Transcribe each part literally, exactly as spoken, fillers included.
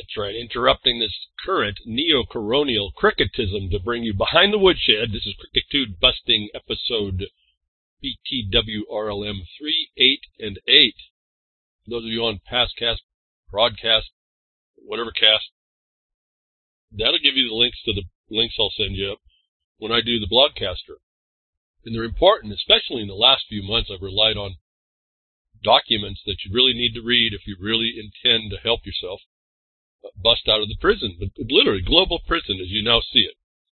That's right, interrupting this current neo-coronial cricketism to bring you Behind the Woodshed. This is Crickitude Busting episode B T W R L M three, eight, and eight. Those of you on Pastcast, Broadcast, whatever cast, that'll give you the links to the links I'll send you when I do the Blogcaster. And they're important, especially in the last few months. I've relied on documents that you really need to read if you really intend to help yourself bust out of the prison, but literally global prison as you now see it.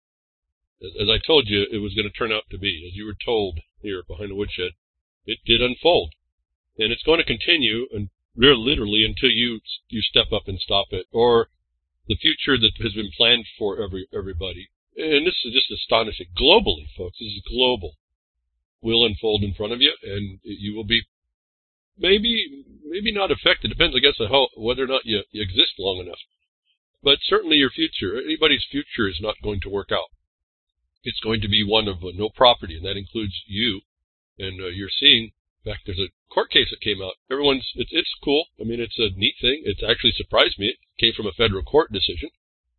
As I told you, it was going to turn out to be, as you were told here Behind the Woodshed, it did unfold. And it's going to continue, and literally until you you step up and stop it, or the future that has been planned for every everybody. And this is just astonishing. Globally, folks, this is global. Will unfold in front of you, and you will be maybe maybe not affected. Depends, I guess, on how, whether or not you, you exist long enough. But certainly your future, anybody's future is not going to work out. It's going to be one of uh, no property, and that includes you. And uh, you're seeing, in fact, there's a court case that came out. Everyone's, it, it's cool. I mean, it's a neat thing. It's actually surprised me. It came from a federal court decision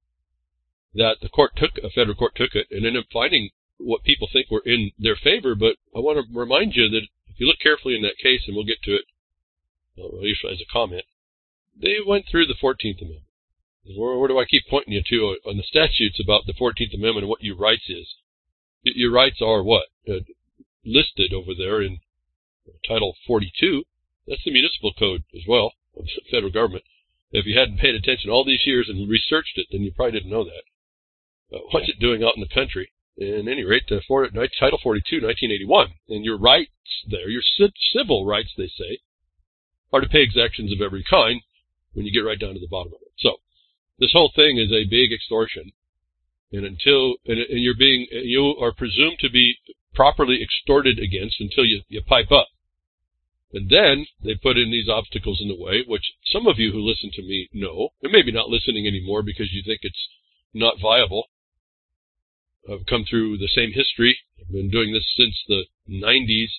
that the court took, a federal court took it, and ended up finding what people think were in their favor. But I want to remind you that if you look carefully in that case, and we'll get to it, well, at least as a comment, they went through the fourteenth Amendment. Where, where do I keep pointing you to on the statutes about the fourteenth Amendment and what your rights is? Your rights are what? Uh, listed over there in Title forty-two. That's the municipal code as well of the federal government. If you hadn't paid attention all these years and researched it, then you probably didn't know that. Uh, what's it doing out in the country? At any rate, uh, for, Title forty-two, nineteen eighty-one. And your rights there, your civil rights, they say, are to pay exactions of every kind when you get right down to the bottom of it. So, this whole thing is a big extortion. And until, and, and you're being, you are presumed to be properly extorted against until you, you pipe up. And then they put in these obstacles in the way, which some of you who listen to me know, and maybe not listening anymore because you think it's not viable. I've come through the same history. I've been doing this since the nineties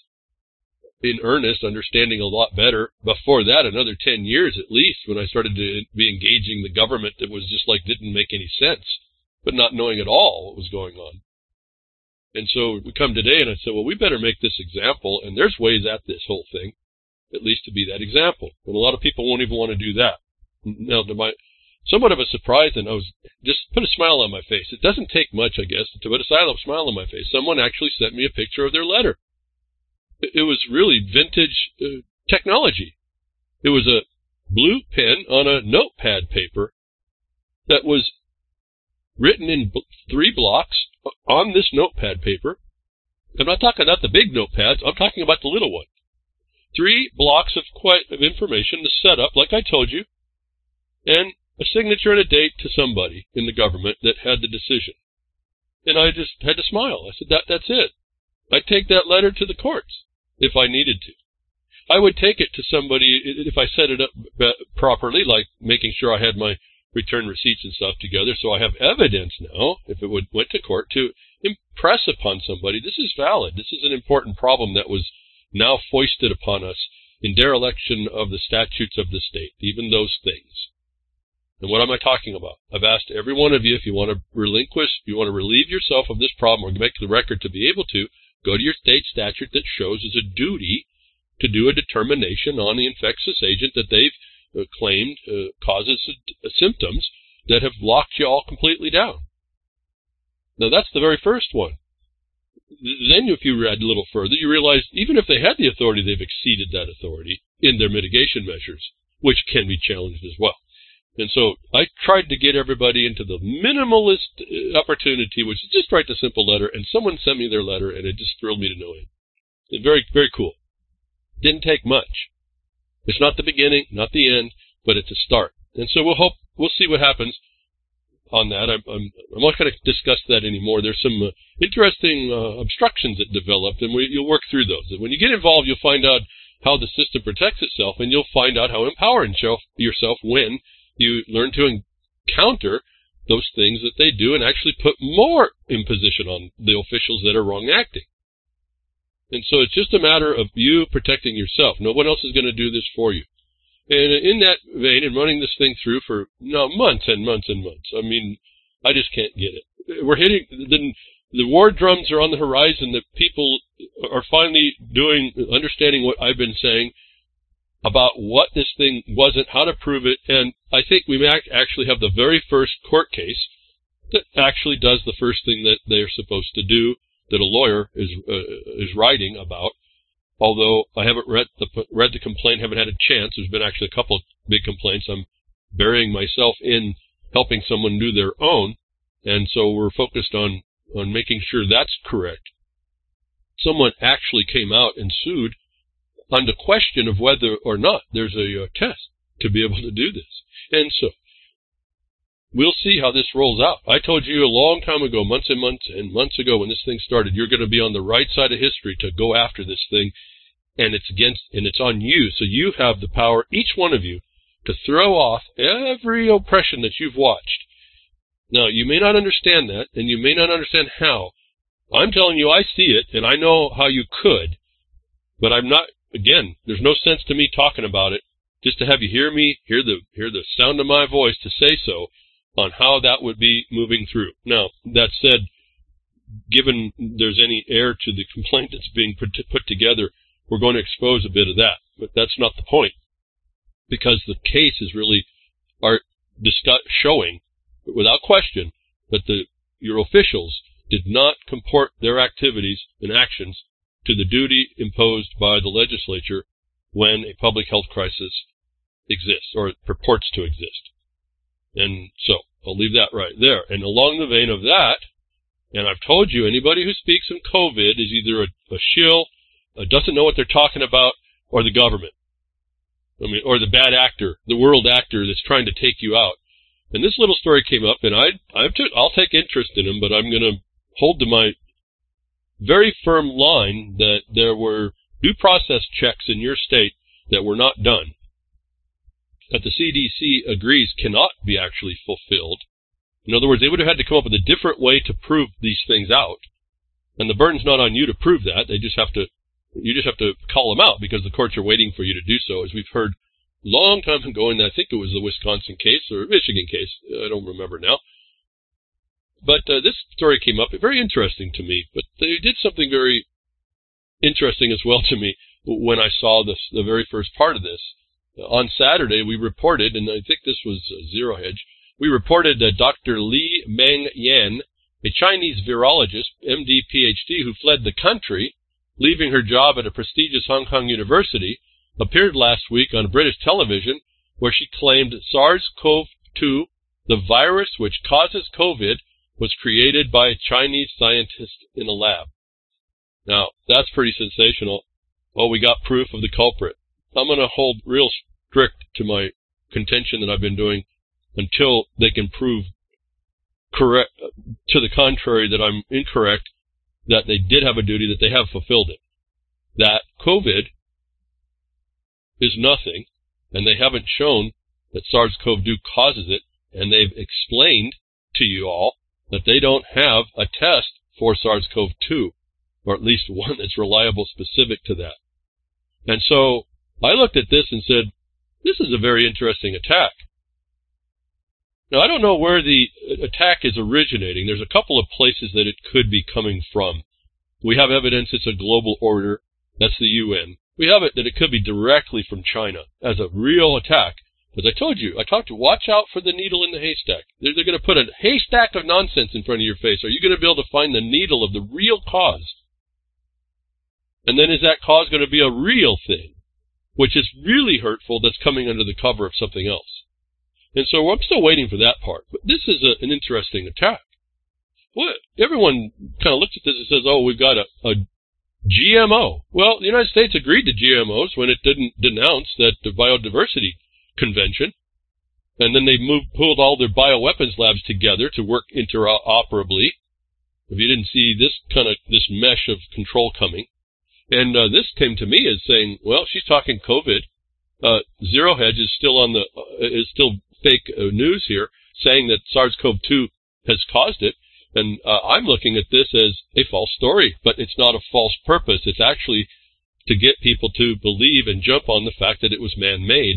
in earnest, understanding a lot better. Before that, another ten years at least, when I started to be engaging the government that was just like didn't make any sense, but not knowing at all what was going on. And so we come today and I said, well, we better make this example, and there's ways at this whole thing, at least to be that example. And a lot of people won't even want to do that. Now, to my somewhat of a surprise, and I was just put a smile on my face. It doesn't take much, I guess, to put a silent smile on my face. Someone actually sent me a picture of their letter. It, it was really vintage uh, technology. It was a blue pen on a notepad paper that was written in b- three blocks on this notepad paper. I'm not talking about the big notepads. I'm talking about the little one. Three blocks of quite of information to set up, like I told you, and a signature and a date to somebody in the government that had the decision. And I just had to smile. I said, that that's it. I'd take that letter to the courts if I needed to. I would take it to somebody if I set it up properly, like making sure I had my return receipts and stuff together, so I have evidence now, if it would went to court, to impress upon somebody, this is valid. This is an important problem that was now foisted upon us in dereliction of the statutes of the state, even those things. And what am I talking about? I've asked every one of you, if you want to relinquish, if you want to relieve yourself of this problem or make the record to be able to, go to your state statute that shows as a duty to do a determination on the infectious agent that they've uh, claimed uh, causes uh, symptoms that have locked you all completely down. Now, that's the very first one. Then, if you read a little further, you realize even if they had the authority, they've exceeded that authority in their mitigation measures, which can be challenged as well. And so I tried to get everybody into the minimalist opportunity, which is just write a simple letter, and someone sent me their letter, and it just thrilled me to no end. And very, very cool. Didn't take much. It's not the beginning, not the end, but it's a start. And so we'll hope, we'll see what happens on that. I'm, I'm, I'm not going to discuss that anymore. There's some uh, interesting uh, obstructions that developed, and we, you'll work through those. And when you get involved, you'll find out how the system protects itself, and you'll find out how empowering yourself when you learn to encounter those things that they do and actually put more imposition on the officials that are wrong acting. And so it's just a matter of you protecting yourself. No one else is going to do this for you. And in that vein, and running this thing through for no, months and months and months, I mean, I just can't get it. We're hitting, the, the war drums are on the horizon, that people are finally doing, understanding what I've been saying about what this thing wasn't, how to prove it, and I think we may actually have the very first court case that actually does the first thing that they're supposed to do, that a lawyer is uh, is writing about. Although I haven't read the read the complaint, haven't had a chance. There's been actually a couple of big complaints. I'm burying myself in helping someone do their own, and so we're focused on on making sure that's correct. Someone actually came out and sued on the question of whether or not there's a uh, test to be able to do this. And so we'll see how this rolls out. I told you a long time ago, months and months and months ago when this thing started, you're going to be on the right side of history to go after this thing, and it's against, and it's on you. So you have the power, each one of you, to throw off every oppression that you've watched. Now, you may not understand that, and you may not understand how. I'm telling you, I see it, and I know how you could, but I'm not, again, there's no sense to me talking about it, just to have you hear me, hear the hear the sound of my voice to say so, on how that would be moving through. Now, that said, given there's any error to the complaint that's being put, put together, we're going to expose a bit of that, but that's not the point, because the case is really are discuss, showing, without question, that the your officials did not comport their activities and actions to the duty imposed by the legislature when a public health crisis exists, or purports to exist. And so, I'll leave that right there. And along the vein of that, and I've told you, anybody who speaks of COVID is either a, a shill, uh, doesn't know what they're talking about, or the government. I mean, or the bad actor, the world actor that's trying to take you out. And this little story came up, and I, I've took, I'll take interest in him, but I'm going to hold to my very firm line that there were due process checks in your state that were not done, that the C D C agrees cannot be actually fulfilled. In other words, they would have had to come up with a different way to prove these things out. And the burden's not on you to prove that. They just have to, you just have to call them out, because the courts are waiting for you to do so, as we've heard a long time ago, and I think it was the Wisconsin case or Michigan case. I don't remember now. But uh, this story came up, very interesting to me, but they did something very interesting as well to me when I saw this, the very first part of this. Uh, on Saturday, we reported, and I think this was uh, Zero Hedge, we reported that Doctor Li Meng Yan, a Chinese virologist, M D, P H D, who fled the country, leaving her job at a prestigious Hong Kong university, appeared last week on British television, where she claimed SARS CoV two, the virus which causes COVID, was created by a Chinese scientist in a lab. Now, that's pretty sensational. Well, we got proof of the culprit. I'm going to hold real strict to my contention that I've been doing until they can prove correct, to the contrary, that I'm incorrect, that they did have a duty, that they have fulfilled it. That COVID is nothing, and they haven't shown that SARS CoV two causes it, and they've explained to you all that they don't have a test for SARS CoV two, or at least one that's reliable specific to that. And so I looked at this and said, this is a very interesting attack. Now, I don't know where the attack is originating. There's a couple of places that it could be coming from. We have evidence it's a global order. That's the U N. We have it that it could be directly from China as a real attack. As I told you, I talked to watch out for the needle in the haystack. They're, they're going to put a haystack of nonsense in front of your face. Are you going to be able to find the needle of the real cause? And then is that cause going to be a real thing, which is really hurtful, that's coming under the cover of something else? And so I'm still waiting for that part. But this is a, an interesting attack. What? Everyone kind of looks at this and says, oh, we've got a, a G M O. Well, the United States agreed to G M Os when it didn't denounce that the biodiversity convention. And then they moved, pulled all their bioweapons labs together to work interoperably. If you didn't see this kind of, this mesh of control coming. And uh, this came to me as saying, well, she's talking COVID. Uh, Zero Hedge is still on the, uh, is still fake uh, news here, saying that SARS CoV two has caused it. And uh, I'm looking at this as a false story, but it's not a false purpose. It's actually to get people to believe and jump on the fact that it was man-made.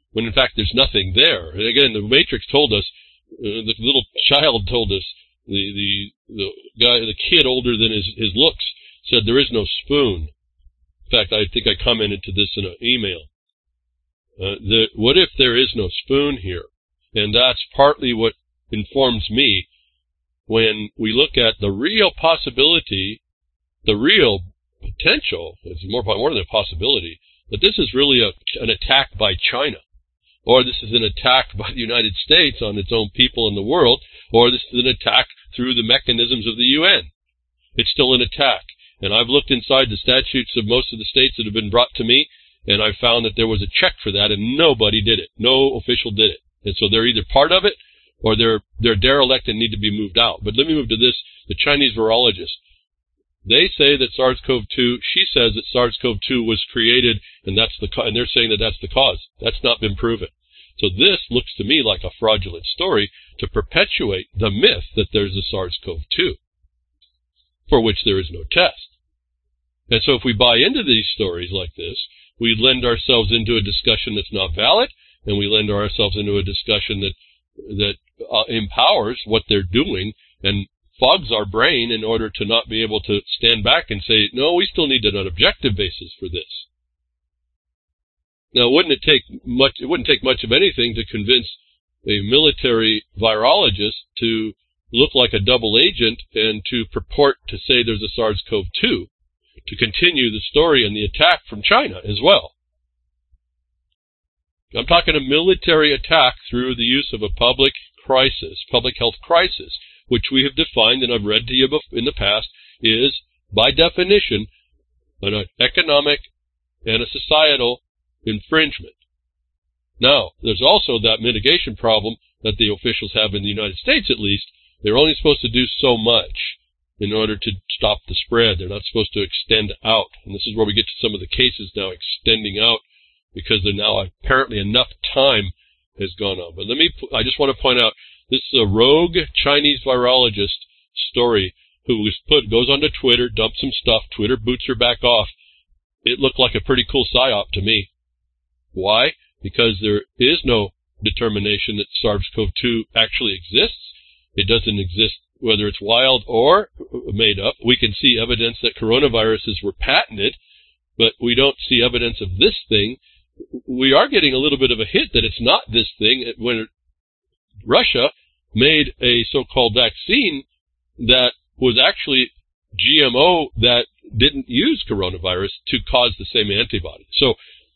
when in fact there's nothing there. And again, the Matrix told us, uh, the little child told us, the, the, the guy, the kid older than his, his looks said there is no spoon. In fact, I think I commented to this in an email. Uh, the, what if there is no spoon here? And that's partly what informs me when we look at the real possibility, the real potential, it's more, more than a possibility, that this is really a, an attack by China, or this is an attack by the United States on its own people in the world, or this is an attack through the mechanisms of the U N. It's still an attack. And I've looked inside the statutes of most of the states that have been brought to me, and I found that there was a check for that, and nobody did it. No official did it. And so they're either part of it, or they're they're derelict and need to be moved out. But let me move to this, the Chinese virologist. They say that SARS CoV two, she says that SARS CoV two was created, and that's the and they're saying that that's the cause. That's not been proven. So this looks to me like a fraudulent story to perpetuate the myth that there's a SARS CoV two, for which there is no test. And so if we buy into these stories like this, we lend ourselves into a discussion that's not valid, and we lend ourselves into a discussion that that uh, empowers what they're doing and fogs our brain in order to not be able to stand back and say, no, we still need an objective basis for this. Now, wouldn't it take much? It wouldn't take much of anything to convince a military virologist to look like a double agent and to purport to say there's a SARS CoV two, to continue the story and the attack from China as well. I'm talking a military attack through the use of a public crisis, public health crisis, which we have defined, and I've read to you in the past, is, by definition, an economic and a societal infringement. Now, there's also that mitigation problem that the officials have in the United States, at least. They're only supposed to do so much in order to stop the spread. They're not supposed to extend out. And this is where we get to some of the cases now extending out, because they're now apparently enough time has gone on. But let me, I just want to point out, this is a rogue Chinese virologist story who was put, goes onto Twitter, dumps some stuff, Twitter boots her back off. It looked like a pretty cool psyop to me. Why? Because there is no determination that SARS CoV two actually exists. It doesn't exist whether it's wild or made up. We can see evidence that coronaviruses were patented, but we don't see evidence of this thing. We are getting a little bit of a hint that it's not this thing when Russia made a so-called vaccine that was actually G M O that didn't use coronavirus to cause the same antibody. So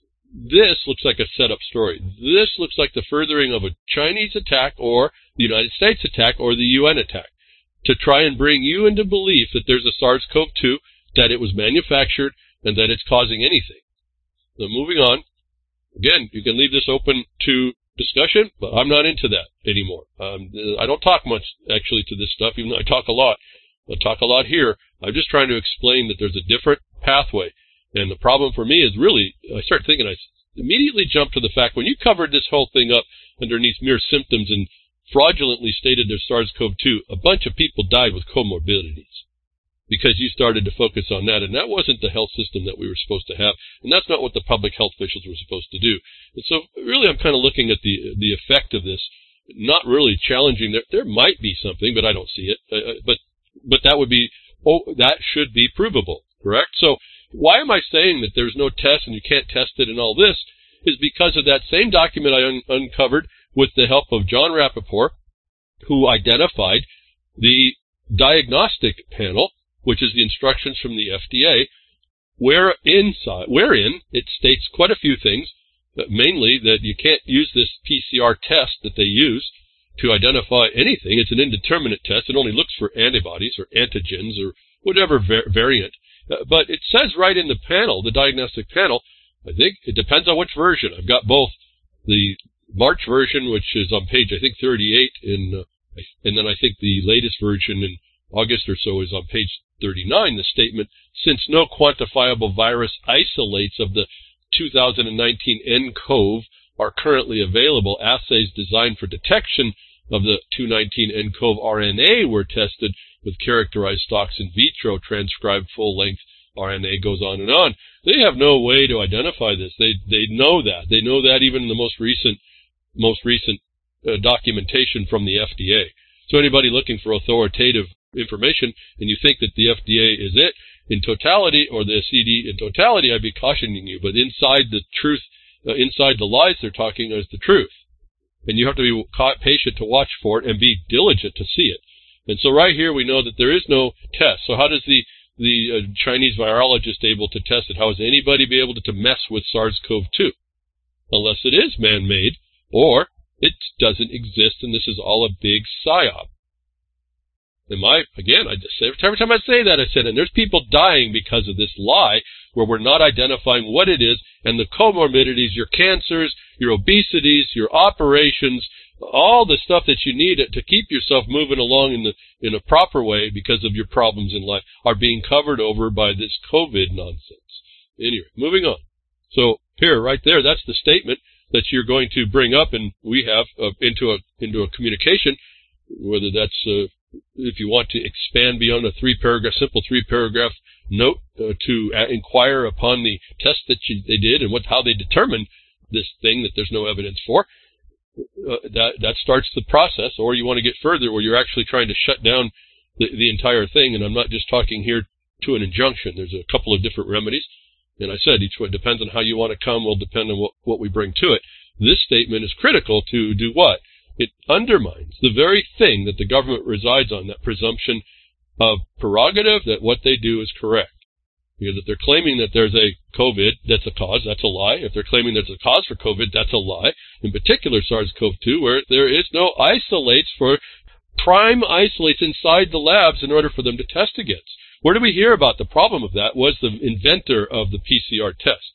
this looks like a setup story. This looks like the furthering of a Chinese attack or the United States attack or the U N attack to try and bring you into belief that there's a SARS CoV two, that it was manufactured, and that it's causing anything. Now, moving on. Again, you can leave this open to discussion, but I'm not into that anymore. Um, I don't talk much, actually, to this stuff, even though I talk a lot. I talk a lot here. I'm just trying to explain that there's a different pathway. And the problem for me is really, I start thinking, I immediately jump to the fact, when you covered this whole thing up underneath mere symptoms and fraudulently stated there's SARS CoV two, a bunch of people died with comorbidities because you started to focus on that, and that wasn't the health system that we were supposed to have, and that's not what the public health officials were supposed to do. And so really I'm kind of looking at the the effect of this, not really challenging. There, there might be something, but I don't see it. Uh, but but that would be, oh, that should be provable, correct? So why am I saying that there's no test and you can't test it and all this is because of that same document I un- uncovered with the help of John Rappaport, who identified the diagnostic panel, which is the instructions from the F D A, where inside, wherein it states quite a few things, but mainly that you can't use this P C R test that they use to identify anything. It's an indeterminate test. It only looks for antibodies or antigens or whatever var- variant. Uh, but it says right in the panel, the diagnostic panel, I think it depends on which version. I've got both the March version, which is on page, I think, thirty-eight, in, uh, and then I think the latest version in August or so is on page thirty-nine, the statement, since no quantifiable virus isolates of the two thousand nineteen N C O V are currently available, assays designed for detection of the two nineteen N C O V R N A were tested with characterized stocks in vitro transcribed full-length R N A goes on and on. They have no way to identify this. They they know that. They know that even in the most recent most recent uh, documentation from the F D A. So anybody looking for authoritative information and you think that the F D A is it in totality, or the C D in totality, I'd be cautioning you. But inside the truth, uh, inside the lies they're talking is the truth. And you have to be patient to watch for it and be diligent to see it. And so right here we know that there is no test. So how does the the uh, Chinese virologist able to test it? How is anybody be able to, to mess with SARS CoV two? Unless it is man-made or it doesn't exist and this is all a big psyop. And my, again, I just say, every time I say that, I said, and there's people dying because of this lie where we're not identifying what it is, and the comorbidities, your cancers, your obesities, your operations, all the stuff that you need to keep yourself moving along in the in a proper way because of your problems in life are being covered over by this COVID nonsense. Anyway, moving on. So here, right there, that's the statement that you're going to bring up, and we have uh, into a into a communication, whether that's uh, if you want to expand beyond a three-paragraph, simple three-paragraph note uh, to uh, inquire upon the test that you, they did and what how they determined this thing that there's no evidence for, uh, that that starts the process. Or you want to get further where you're actually trying to shut down the, the entire thing. And I'm not just talking here to an injunction. There's a couple of different remedies. And I said each one depends on how you want to come, will depend on what, what we bring to it. This statement is critical to do what? It undermines the very thing that the government resides on, that presumption of prerogative that what they do is correct. Because if they're claiming that there's a COVID that's a cause, that's a lie. If they're claiming there's a cause for COVID, that's a lie. In particular, SARS CoV two, where there is no isolates for prime isolates inside the labs in order for them to test against. Where do we hear about the problem of that was the inventor of the P C R test.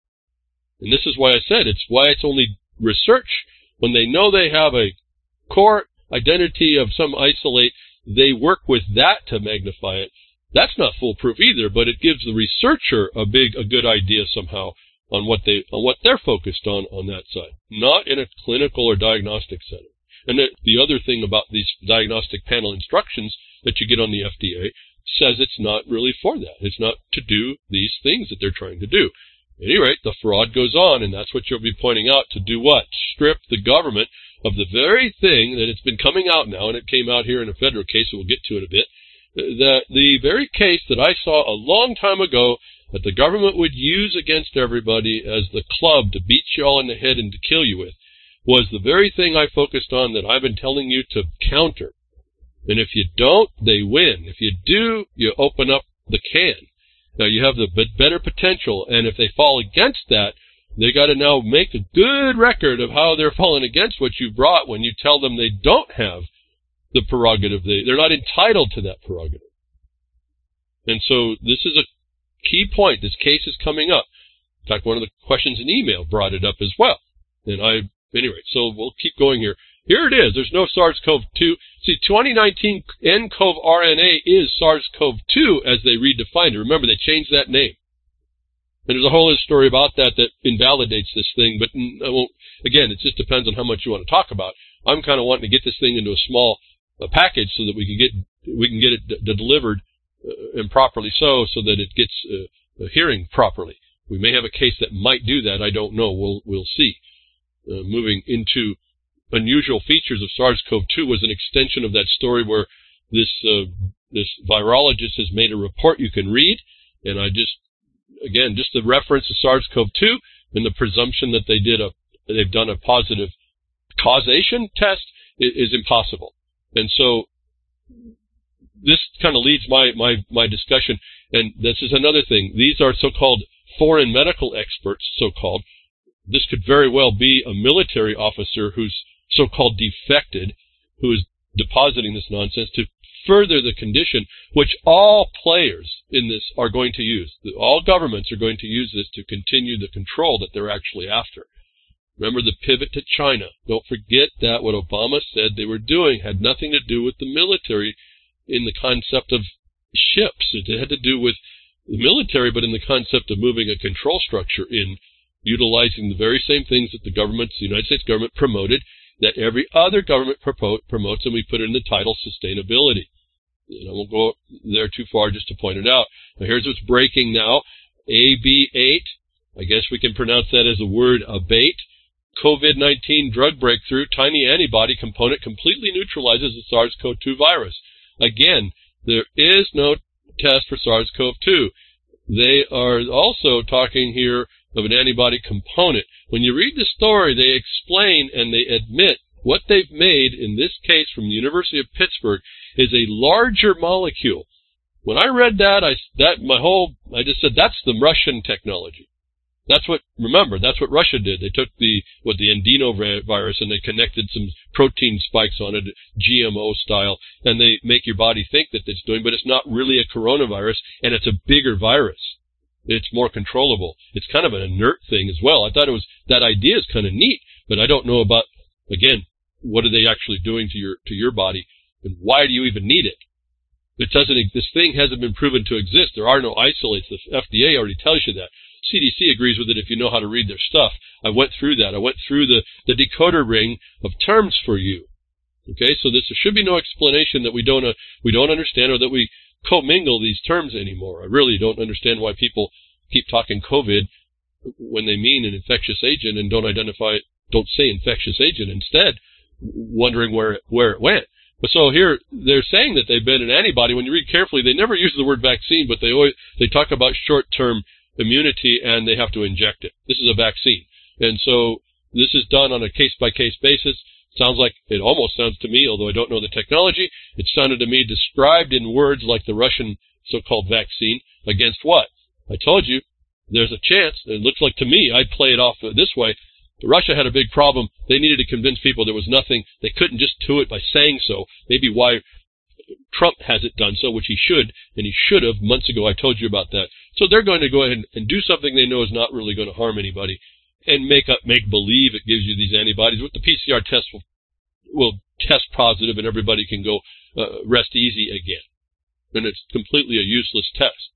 And this is why I said it's why it's only research. When they know they have a core identity of some isolate, they work with that to magnify it. That's not foolproof either, but it gives the researcher a big, a good idea somehow on what they, on what they're focused on on that side, not in a clinical or diagnostic setting. And the, the other thing about these diagnostic panel instructions that you get on the F D A says it's not really for that. It's not to do these things that they're trying to do. At any rate, the fraud goes on, and that's what you'll be pointing out, to do what? Strip the government of the very thing that it's been coming out now, and it came out here in a federal case, and we'll get to it a bit, that the very case that I saw a long time ago that the government would use against everybody as the club to beat you all in the head and to kill you with, was the very thing I focused on that I've been telling you to counter. And if you don't, they win. If you do, you open up the can. Now, you have the better potential, and if they fall against that, they got to now make a good record of how they're falling against what you brought when you tell them they don't have the prerogative. They, they're not entitled to that prerogative. And so this is a key point. This case is coming up. In fact, one of the questions in email brought it up as well. And I, anyway, so we'll keep going here. Here it is. There's no SARS CoV two. See, twenty nineteen N CoV R N A is SARS CoV two as they redefined it. Remember, they changed that name. And there's a whole other story about that that invalidates this thing. But I won't, again, it just depends on how much you want to talk about. I'm kind of wanting to get this thing into a small uh, package so that we can get we can get it d- delivered uh, and properly so, so that it gets uh, a hearing properly. We may have a case that might do that. I don't know. We'll we'll see. Uh, moving into unusual features of SARS CoV two was an extension of that story where this uh, this virologist has made a report you can read, and I just again just the reference to SARS CoV two and the presumption that they did a they've done a positive causation test is, is impossible. And so this kind of leads my my my discussion, and this is another thing. These are so-called foreign medical experts, so-called. This could very well be a military officer who's so-called defected, who is depositing this nonsense to further the condition, which all players in this are going to use. All governments are going to use this to continue the control that they're actually after. Remember the pivot to China. Don't forget that what Obama said they were doing had nothing to do with the military in the concept of ships. It had to do with the military, but in the concept of moving a control structure in, utilizing the very same things that the government, the United States government promoted, that every other government promotes, and we put it in the title sustainability. And I won't go there too far just to point it out. Now, here's what's breaking now. A B eight, I guess we can pronounce that as the word abate. COVID nineteen drug breakthrough, tiny antibody component completely neutralizes the SARS CoV two virus. Again, there is no test for SARS CoV two. They are also talking here of an antibody component. When you read the story, they explain and they admit what they've made, in this case from the University of Pittsburgh, is a larger molecule. When I read that, I, that my whole, I just said, that's the Russian technology. That's what, remember, that's what Russia did. They took the, what, the Andino virus and they connected some protein spikes on it, G M O style, and they make your body think that it's doing, but it's not really a coronavirus, and it's a bigger virus. It's more controllable. It's kind of an inert thing as well. I thought it was, that idea is kind of neat, but I don't know about, again, what are they actually doing to your, to your body, and why do you even need it? It doesn't, this thing hasn't been proven to exist. There are no isolates. The F D A already tells you that. C D C agrees with it if you know how to read their stuff. I went through that. I went through the, the decoder ring of terms for you. Okay, so this, there should be no explanation that we don't, uh, we don't understand or that we commingle these terms anymore. I really don't understand why people keep talking COVID when they mean an infectious agent and don't identify it, don't say infectious agent instead, wondering where it, where it went. But so here, they're saying that they've been an antibody. When you read carefully, they never use the word vaccine, but they always, they talk about short-term immunity and they have to inject it. This is a vaccine. And so this is done on a case-by-case basis. Sounds like, it almost sounds to me, although I don't know the technology, it sounded to me described in words like the Russian so-called vaccine against what? I told you, there's a chance. It looks like to me, I'd play it off this way. Russia had a big problem. They needed to convince people there was nothing. They couldn't just do it by saying so. Maybe why Trump hasn't done so, which he should, and he should have months ago. I told you about that. So they're going to go ahead and, and do something they know is not really going to harm anybody and make up, make believe it gives you these antibodies. With the P C R test will, will test positive and everybody can go uh, rest easy again. And it's completely a useless test.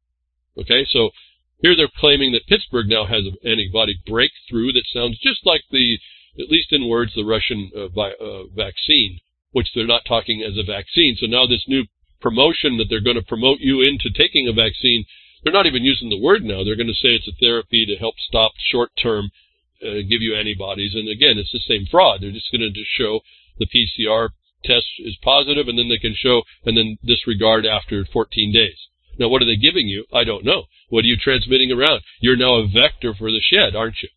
Okay, so here they're claiming that Pittsburgh now has an antibody breakthrough that sounds just like the, at least in words, the Russian uh, vi uh, vaccine, which they're not talking as a vaccine. So now this new promotion that they're going to promote you into taking a vaccine, they're not even using the word now. They're going to say it's a therapy to help stop short-term, uh, give you antibodies. And again, it's the same fraud. They're just going to just show the P C R test is positive, and then they can show, and then disregard after fourteen days. Now, what are they giving you? I don't know. What are you transmitting around? You're now a vector for the shed, aren't you?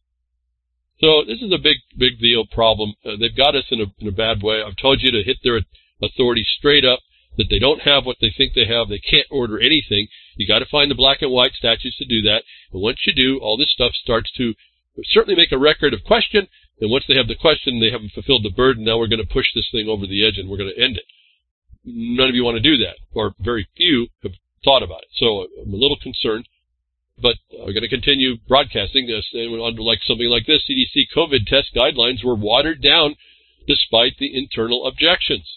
So this is a big, big deal problem. Uh, they've got us in a, in a bad way. I've told you to hit their authority straight up, that they don't have what they think they have. They can't order anything. You got to find the black and white statutes to do that. And once you do, all this stuff starts to certainly make a record of question. And once they have the question, they haven't fulfilled the burden. Now we're going to push this thing over the edge and we're going to end it. None of you want to do that, or very few have thought about it. So I'm a little concerned, but I'm going to continue broadcasting this. And under like something like this, C D C COVID test guidelines were watered down despite the internal objections.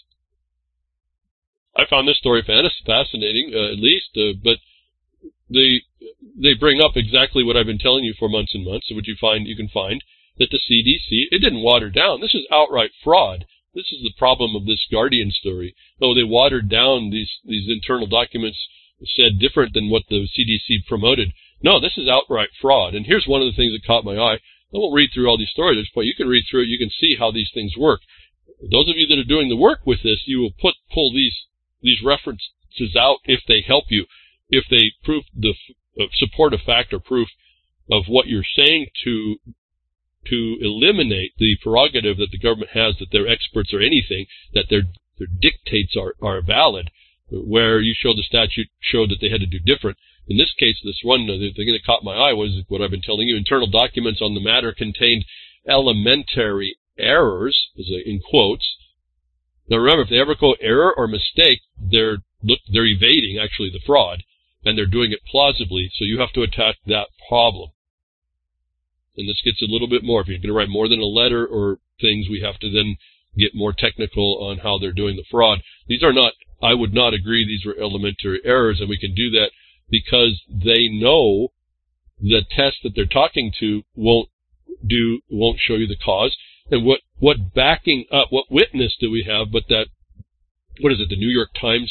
I found this story fascinating, uh, at least, uh, but they they bring up exactly what I've been telling you for months and months. So what you find, you can find that the C D C, it didn't water down. This is outright fraud. This is the problem of this Guardian story. No, they watered down these these internal documents, said different than what the C D C promoted. No, this is outright fraud. And here's one of the things that caught my eye. I won't read through all these stories at this point. You can read through it. You can see how these things work. Those of you that are doing the work with this, you will put pull these these references out if they help you, if they prove the uh, support a fact or proof of what you're saying to to eliminate the prerogative that the government has that they're experts or anything, that their their dictates are are valid. Where you showed the statute showed that they had to do different. In this case, this one, the thing that caught my eye was what I've been telling you. Internal documents on the matter contained elementary errors, in quotes. Now remember, if they ever quote error or mistake, they're look they're evading actually the fraud, and they're doing it plausibly. So you have to attack that problem. And this gets a little bit more. If you're going to write more than a letter or things, we have to then get more technical on how they're doing the fraud. These are not, I would not agree these were elementary errors, and we can do that because they know the test that they're talking to won't do, won't show you the cause. And what, what backing up, what witness do we have but that, what is it, the New York Times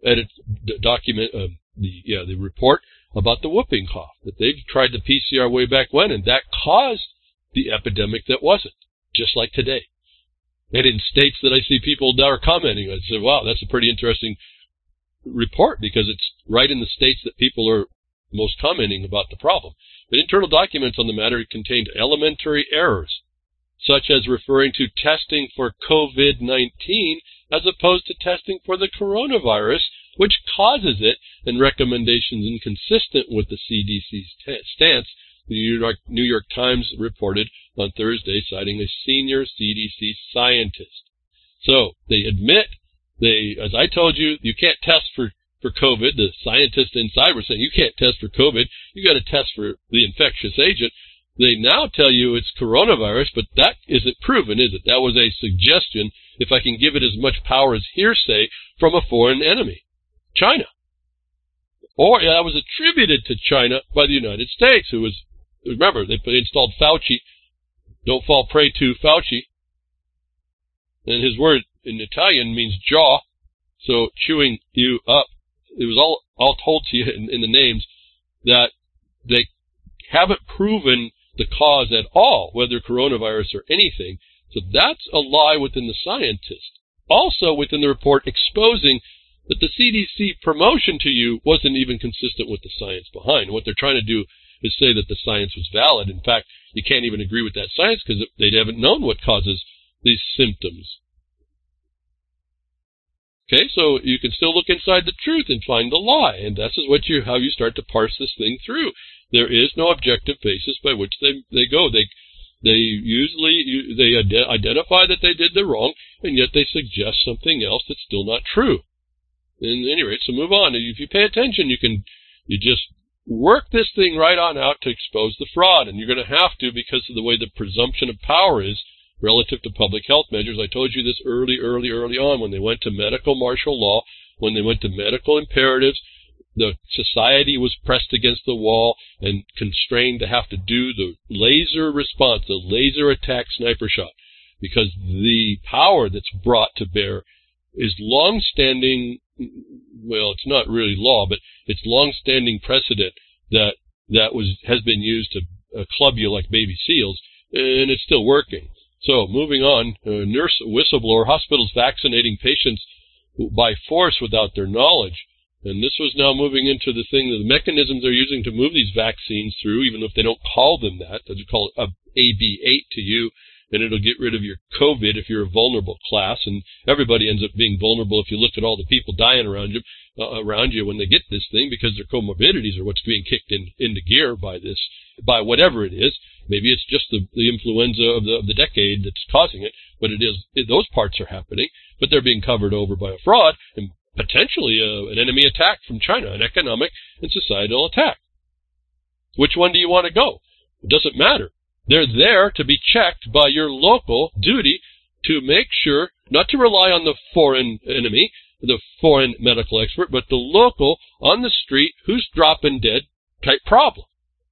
edit d- document uh, the yeah the report about the whooping cough, that they tried the P C R way back when, and that caused the epidemic that wasn't, just like today. And in states that I see people that are commenting, I say, wow, that's a pretty interesting report, because it's right in the states that people are most commenting about the problem. But internal documents on the matter contained elementary errors, such as referring to testing for COVID nineteen as opposed to testing for the coronavirus, which causes it, and recommendations inconsistent with the C D C's t- stance, the New York, New York Times reported on Thursday, citing a senior C D C scientist. So they admit, they, as I told you, you can't test for, for COVID. The scientists inside were saying you can't test for COVID. You got to test for the infectious agent. They now tell you it's coronavirus, but that isn't proven, is it? That was a suggestion, if I can give it as much power as hearsay, from a foreign enemy, China. Or yeah, that was attributed to China by the United States, who was, remember, they installed Fauci. Don't fall prey to Fauci. And his word in Italian means jaw, so chewing you up. It was all, all told to you in, in the names that they haven't proven the cause at all, whether coronavirus or anything. So that's a lie within the scientists. Also within the report exposing that the C D C promotion to you wasn't even consistent with the science behind. What they're trying to do is say that the science was valid. In fact, you can't even agree with that science because they haven't known what causes these symptoms. Okay, so you can still look inside the truth and find the lie, and this is what you how you start to parse this thing through. There is no objective basis by which they they go. They they usually they ide- identify that they did the wrong, and yet they suggest something else that's still not true. At any rate, so move on. If you pay attention, you can you just work this thing right on out to expose the fraud, and you're going to have to because of the way the presumption of power is relative to public health measures. I told you this early, early, early on when they went to medical martial law, when they went to medical imperatives. The society was pressed against the wall and constrained to have to do the laser response, the laser attack sniper shot, because the power that's brought to bear is long-standing. Well, it's not really law, but it's long-standing precedent that that was has been used to uh, club you like baby seals, and it's still working. So, moving on, uh, nurse whistleblower, hospitals vaccinating patients by force without their knowledge. And this was now moving into the thing, the mechanisms they're using to move these vaccines through, even if they don't call them that. They call it a A B eight to you, and it'll get rid of your COVID if you're a vulnerable class. And everybody ends up being vulnerable if you look at all the people dying around you, uh, around you when they get this thing, because their comorbidities are what's being kicked in, into gear by this, by whatever it is. Maybe it's just the, the influenza of the, of the decade that's causing it, but it is, it, those parts are happening, but they're being covered over by a fraud and potentially a, an enemy attack from China, an economic and societal attack. Which one do you want to go? It doesn't matter. They're there to be checked by your local duty to make sure not to rely on the foreign enemy, the foreign medical expert, but the local on the street who's dropping dead type problem.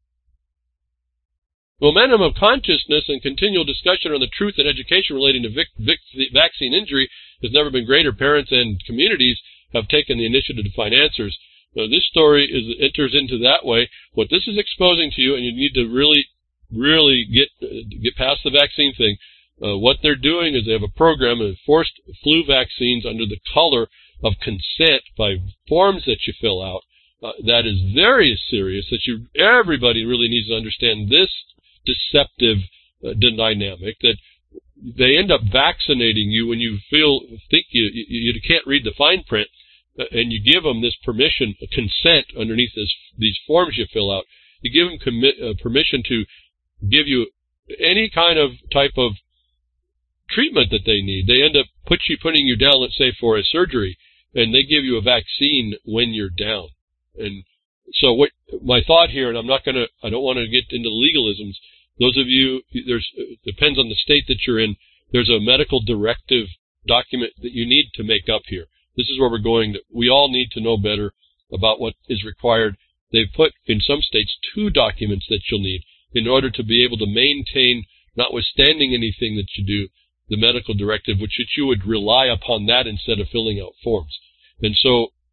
Momentum of consciousness and continual discussion on the truth and education relating to vic- vic- vaccine injury has never been greater. Parents and communities have taken the initiative to find answers. Now, this story is enters into that way. What this is exposing to you, and you need to really, really get uh, get past the vaccine thing. Uh, what they're doing is they have a program of forced flu vaccines under the color of consent by forms that you fill out. Uh, that is very serious. That you everybody really needs to understand this deceptive uh, dynamic, that they end up vaccinating you when you feel think you you, you can't read the fine print, uh, and you give them this permission, a consent underneath this, these forms you fill out. You give them commit, uh, permission to give you any kind of type of treatment that they need. They end up put you putting you down, let's say for a surgery, and they give you a vaccine when you're down. And so what my thought here, and I'm not going to, I don't want to get into legalisms. Those of you, there's, it depends on the state that you're in. There's a medical directive document that you need to make up here. This is where we're going. To, we all need to know better about what is required. They've put in some states two documents that you'll need in order to be able to maintain, notwithstanding anything that you do, the medical directive, which you would rely upon that instead of filling out forms. And so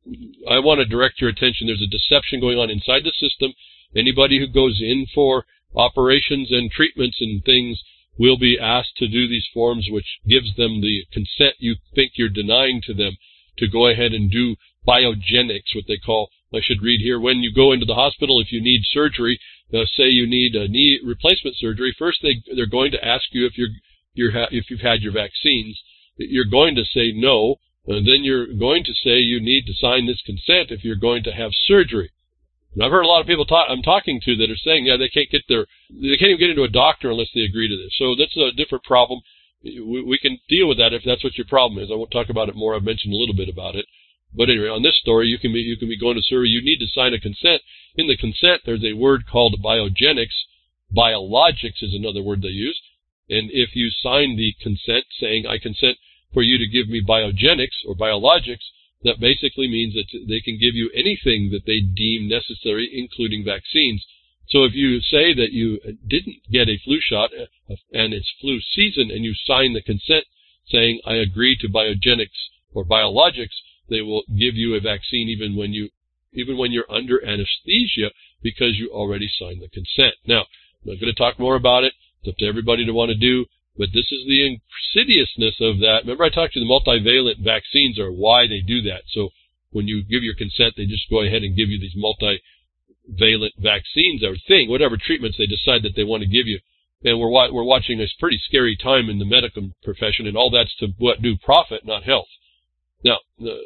I want to direct your attention. There's a deception going on inside the system. Anybody who goes in for operations and treatments and things will be asked to do these forms, which gives them the consent you think you're denying to them to go ahead and do biogenics, what they call. I should read here. When you go into the hospital, if you need surgery, uh, say you need a knee replacement surgery, first they, they're going to ask you if you're, you're ha- if you've had your vaccines. You're going to say no, and then you're going to say you need to sign this consent if you're going to have surgery. And I've heard a lot of people talk, I'm talking to that are saying, yeah, they can't get their, they can't even get into a doctor unless they agree to this. So that's a different problem. We, we can deal with that if that's what your problem is. I won't talk about it more. I've mentioned a little bit about it. But anyway, on this story, you can be, you can be going to surgery. You need to sign a consent. In the consent, there's a word called biogenics. Biologics is another word they use. And if you sign the consent saying, I consent for you to give me biogenics or biologics, that basically means that they can give you anything that they deem necessary, including vaccines. So if you say that you didn't get a flu shot and it's flu season and you sign the consent saying, I agree to biogenics or biologics, they will give you a vaccine even when you, even when you're under anesthesia because you already signed the consent. Now, I'm not going to talk more about it. It's up to everybody to want to do, but this is the insidiousness of that. Remember I talked to you, the multivalent vaccines are why they do that. So when you give your consent, they just go ahead and give you these multivalent vaccines or thing, whatever treatments they decide that they want to give you. And we're, we're watching a pretty scary time in the medical profession, and all that's to what do profit, not health. Now,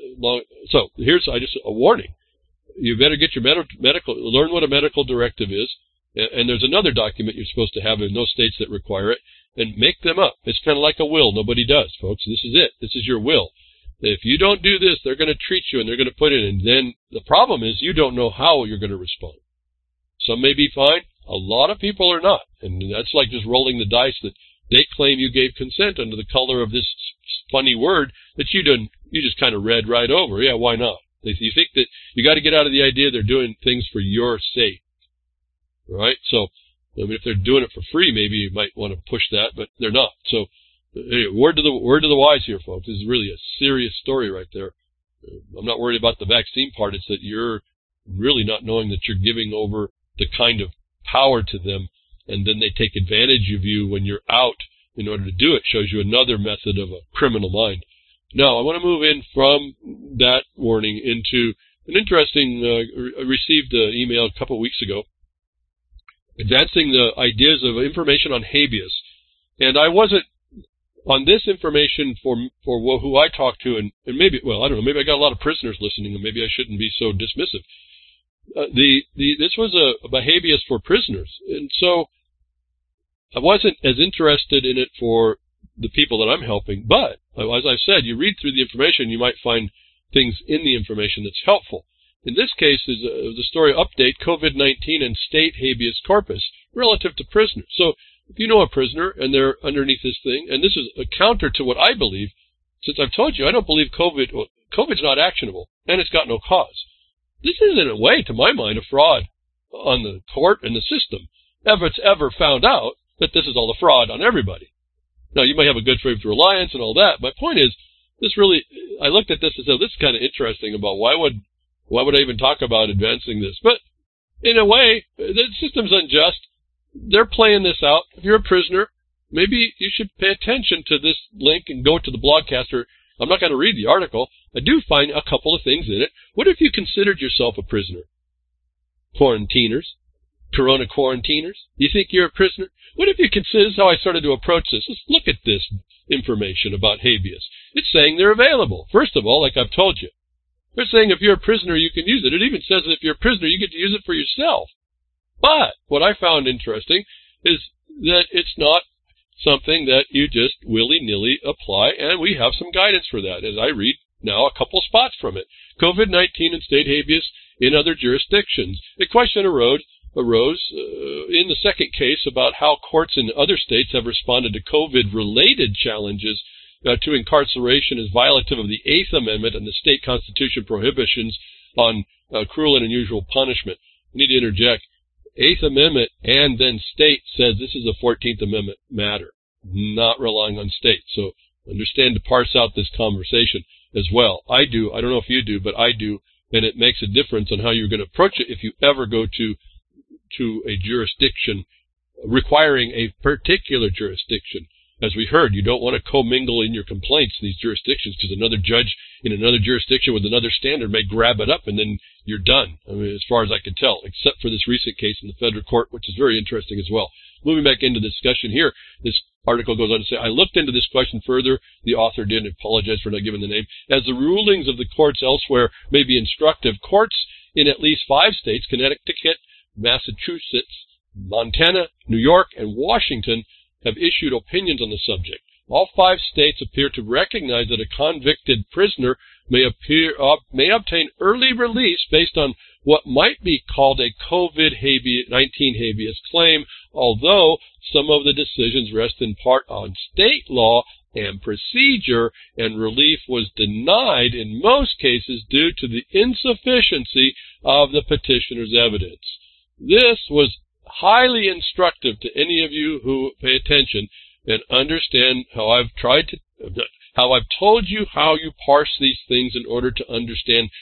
so here's I just a warning. You better get your med- medical, learn what a medical directive is. And there's another document you're supposed to have in those states that require it, and make them up. It's kind of like a will. Nobody does, folks. This is it. This is your will. If you don't do this, they're going to treat you and they're going to put it in. Then the problem is you don't know how you're going to respond. Some may be fine. A lot of people are not. And that's like just rolling the dice that they claim you gave consent under the color of this funny word that you didn't, you just kind of read right over. Yeah, why not? You think that you got to get out of the idea they're doing things for your sake. Right? So, I mean, if they're doing it for free, maybe you might want to push that, but they're not. So, anyway, word to the, word to the wise here, folks. This is really a serious story right there. I'm not worried about the vaccine part. It's that you're really not knowing that you're giving over the kind of power to them, and then they take advantage of you when you're out in order to do it. Shows you another method of a criminal mind. Now, I want to move in from that warning into an interesting, uh, I received an email a couple of weeks ago advancing the ideas of information on habeas. And I wasn't on this information for for who I talked to, and, and maybe, well, I don't know, maybe I got a lot of prisoners listening, and maybe I shouldn't be so dismissive. Uh, the, the, this was a, a habeas for prisoners, and so I wasn't as interested in it for the people that I'm helping, but as I said, you read through the information, you might find things in the information that's helpful. In this case, is uh, the story update, COVID nineteen and state habeas corpus relative to prisoners. So if you know a prisoner and they're underneath this thing, and this is a counter to what I believe, since I've told you, I don't believe COVID, well, COVID's not actionable, and it's got no cause. This is, in a way, to my mind, a fraud on the court and the system, if it's ever found out that this is all a fraud on everybody. Now, you may have a good faith reliance and all that. My point is, this really, I looked at this and said, this is kind of interesting about why would Why would I even talk about advancing this? But in a way, the system's unjust. They're playing this out. If you're a prisoner, maybe you should pay attention to this link and go to the blogcaster. I'm not going to read the article. I do find a couple of things in it. What if you considered yourself a prisoner? Quarantiners. Corona quarantiners. Do you think you're a prisoner? What if you consider, this is how I started to approach this. Let's look at this information about habeas. It's saying they're available. First of all, like I've told you, they're saying if you're a prisoner, you can use it. It even says that if you're a prisoner, you get to use it for yourself. But what I found interesting is that it's not something that you just willy-nilly apply, and we have some guidance for that, as I read now a couple spots from it. COVID nineteen and state habeas in other jurisdictions. A question arose, arose uh, in the second case about how courts in other states have responded to COVID-related challenges Uh, to incarceration is violative of the Eighth Amendment and the state constitution prohibitions on uh, cruel and unusual punishment. I need to interject. Eighth Amendment and then state says this is a fourteenth Amendment matter, not relying on state. So understand to parse out this conversation as well. I do. I don't know if you do, but I do. and it makes a difference on how you're going to approach it if you ever go to to a jurisdiction requiring a particular jurisdiction. As we heard, you don't want to commingle in your complaints in these jurisdictions, because another judge in another jurisdiction with another standard may grab it up, and then you're done, I mean, as far as I can tell, except for this recent case in the federal court, which is very interesting as well. Moving back into the discussion here, this article goes on to say, I looked into this question further. The author did, and apologize for not giving the name. As the rulings of the courts elsewhere may be instructive, courts in at least five states, Connecticut, Massachusetts, Montana, New York, and Washington, have issued opinions on the subject. All five states appear to recognize that a convicted prisoner may appear uh, may obtain early release based on what might be called a COVID nineteen habeas claim, although some of the decisions rest in part on state law and procedure, and relief was denied in most cases due to the insufficiency of the petitioner's evidence. This was highly instructive to any of you who pay attention and understand how I've tried to, how I've told you how you parse these things in order to understand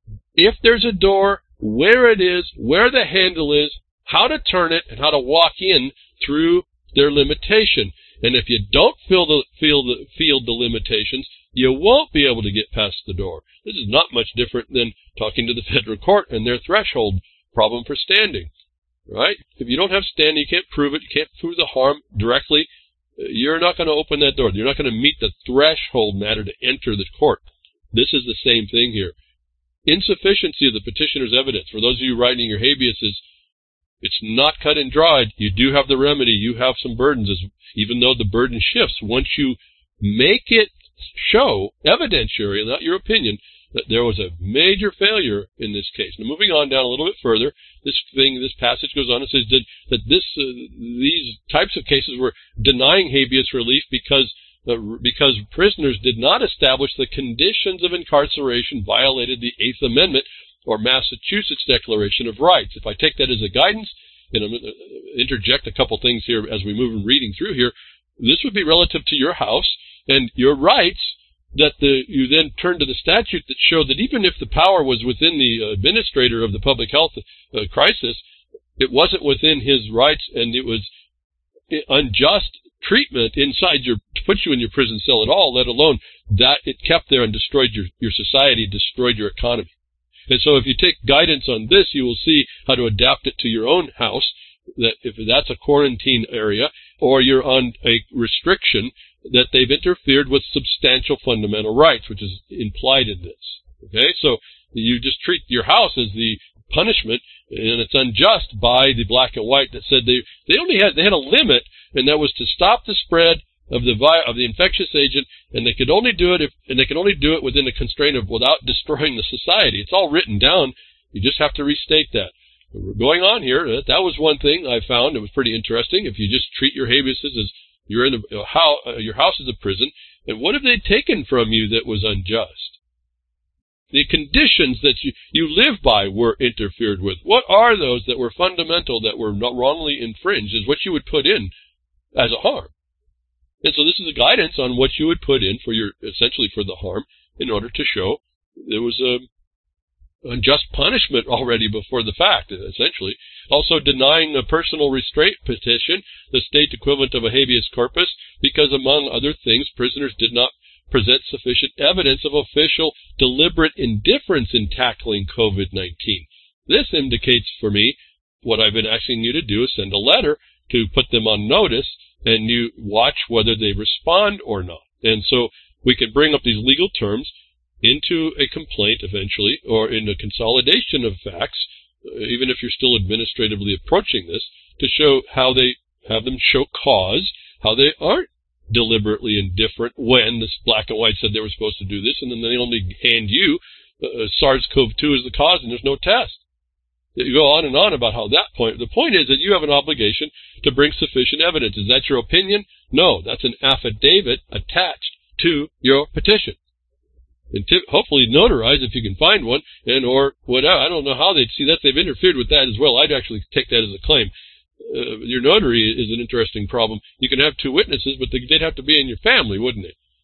if there's a door, where it is, where the handle is, how to turn it, and how to walk in through their limitation. And if you don't feel the, feel the, feel the limitations, you won't be able to get past the door. This is not much different than talking to the federal court and their threshold problem for standing. Right? If you don't have standing, you can't prove it, you can't prove the harm directly, you're not going to open that door. You're not going to meet the threshold matter to enter the court. This is the same thing here. Insufficiency of the petitioner's evidence. For those of you writing your habeases, it's not cut and dried. You do have the remedy. You have some burdens, even though the burden shifts. Once you make it show, evidentiary, not your opinion, that there was a major failure in this case. Now, moving on down a little bit further, this thing, this passage goes on and says that, that this, uh, these types of cases were denying habeas relief because, uh, because prisoners did not establish the conditions of incarceration violated the Eighth Amendment or Massachusetts Declaration of Rights. If I take that as a guidance, and I'm going to interject a couple things here as we move and reading through here, this would be relative to your house and your rights, that the, you then turn to the statute that showed that even if the power was within the administrator of the public health uh, crisis, it wasn't within his rights, and it was unjust treatment inside your, to put you in your prison cell at all, let alone that it kept there and destroyed your, your society, destroyed your economy. And so if you take guidance on this, you will see how to adapt it to your own house, that if that's a quarantine area, or you're on a restriction, that they've interfered with substantial fundamental rights, which is implied in this. Okay, so you just treat your house as the punishment, and it's unjust by the black and white that said they they only had they had a limit, and that was to stop the spread of the vi- of the infectious agent, and they could only do it if and they could only do it within the constraint of without destroying the society. It's all written down. You just have to restate that. Going on here, that was one thing I found. It was pretty interesting. If you just treat your habeases as you're in a, how, uh, your house is a prison, and what have they taken from you that was unjust? The conditions that you, you live by were interfered with. What are those that were fundamental, that were not wrongly infringed, is what you would put in as a harm. And so this is a guidance on what you would put in for your, essentially for the harm, in order to show there was a unjust punishment already before the fact, essentially. Also denying a personal restraint petition, the state equivalent of a habeas corpus, because among other things, prisoners did not present sufficient evidence of official deliberate indifference in tackling COVID nineteen. This indicates for me what I've been asking you to do is send a letter to put them on notice, and you watch whether they respond or not. And so we can bring up these legal terms into a complaint eventually, or in a consolidation of facts, even if you're still administratively approaching this, to show how they have them show cause, how they aren't deliberately indifferent when this black and white said they were supposed to do this, and then they only hand you uh, SARS CoV two as the cause, and there's no test. You go on and on about how that point, the point is that you have an obligation to bring sufficient evidence. Is that your opinion? No, that's an affidavit attached to your petition. And t- hopefully notarized if you can find one, and or whatever. I don't know how they'd see that. They've interfered with that as well. I'd actually take that as a claim. Uh, your notary is an interesting problem. You can have two witnesses, but they'd have to be in your family, wouldn't they?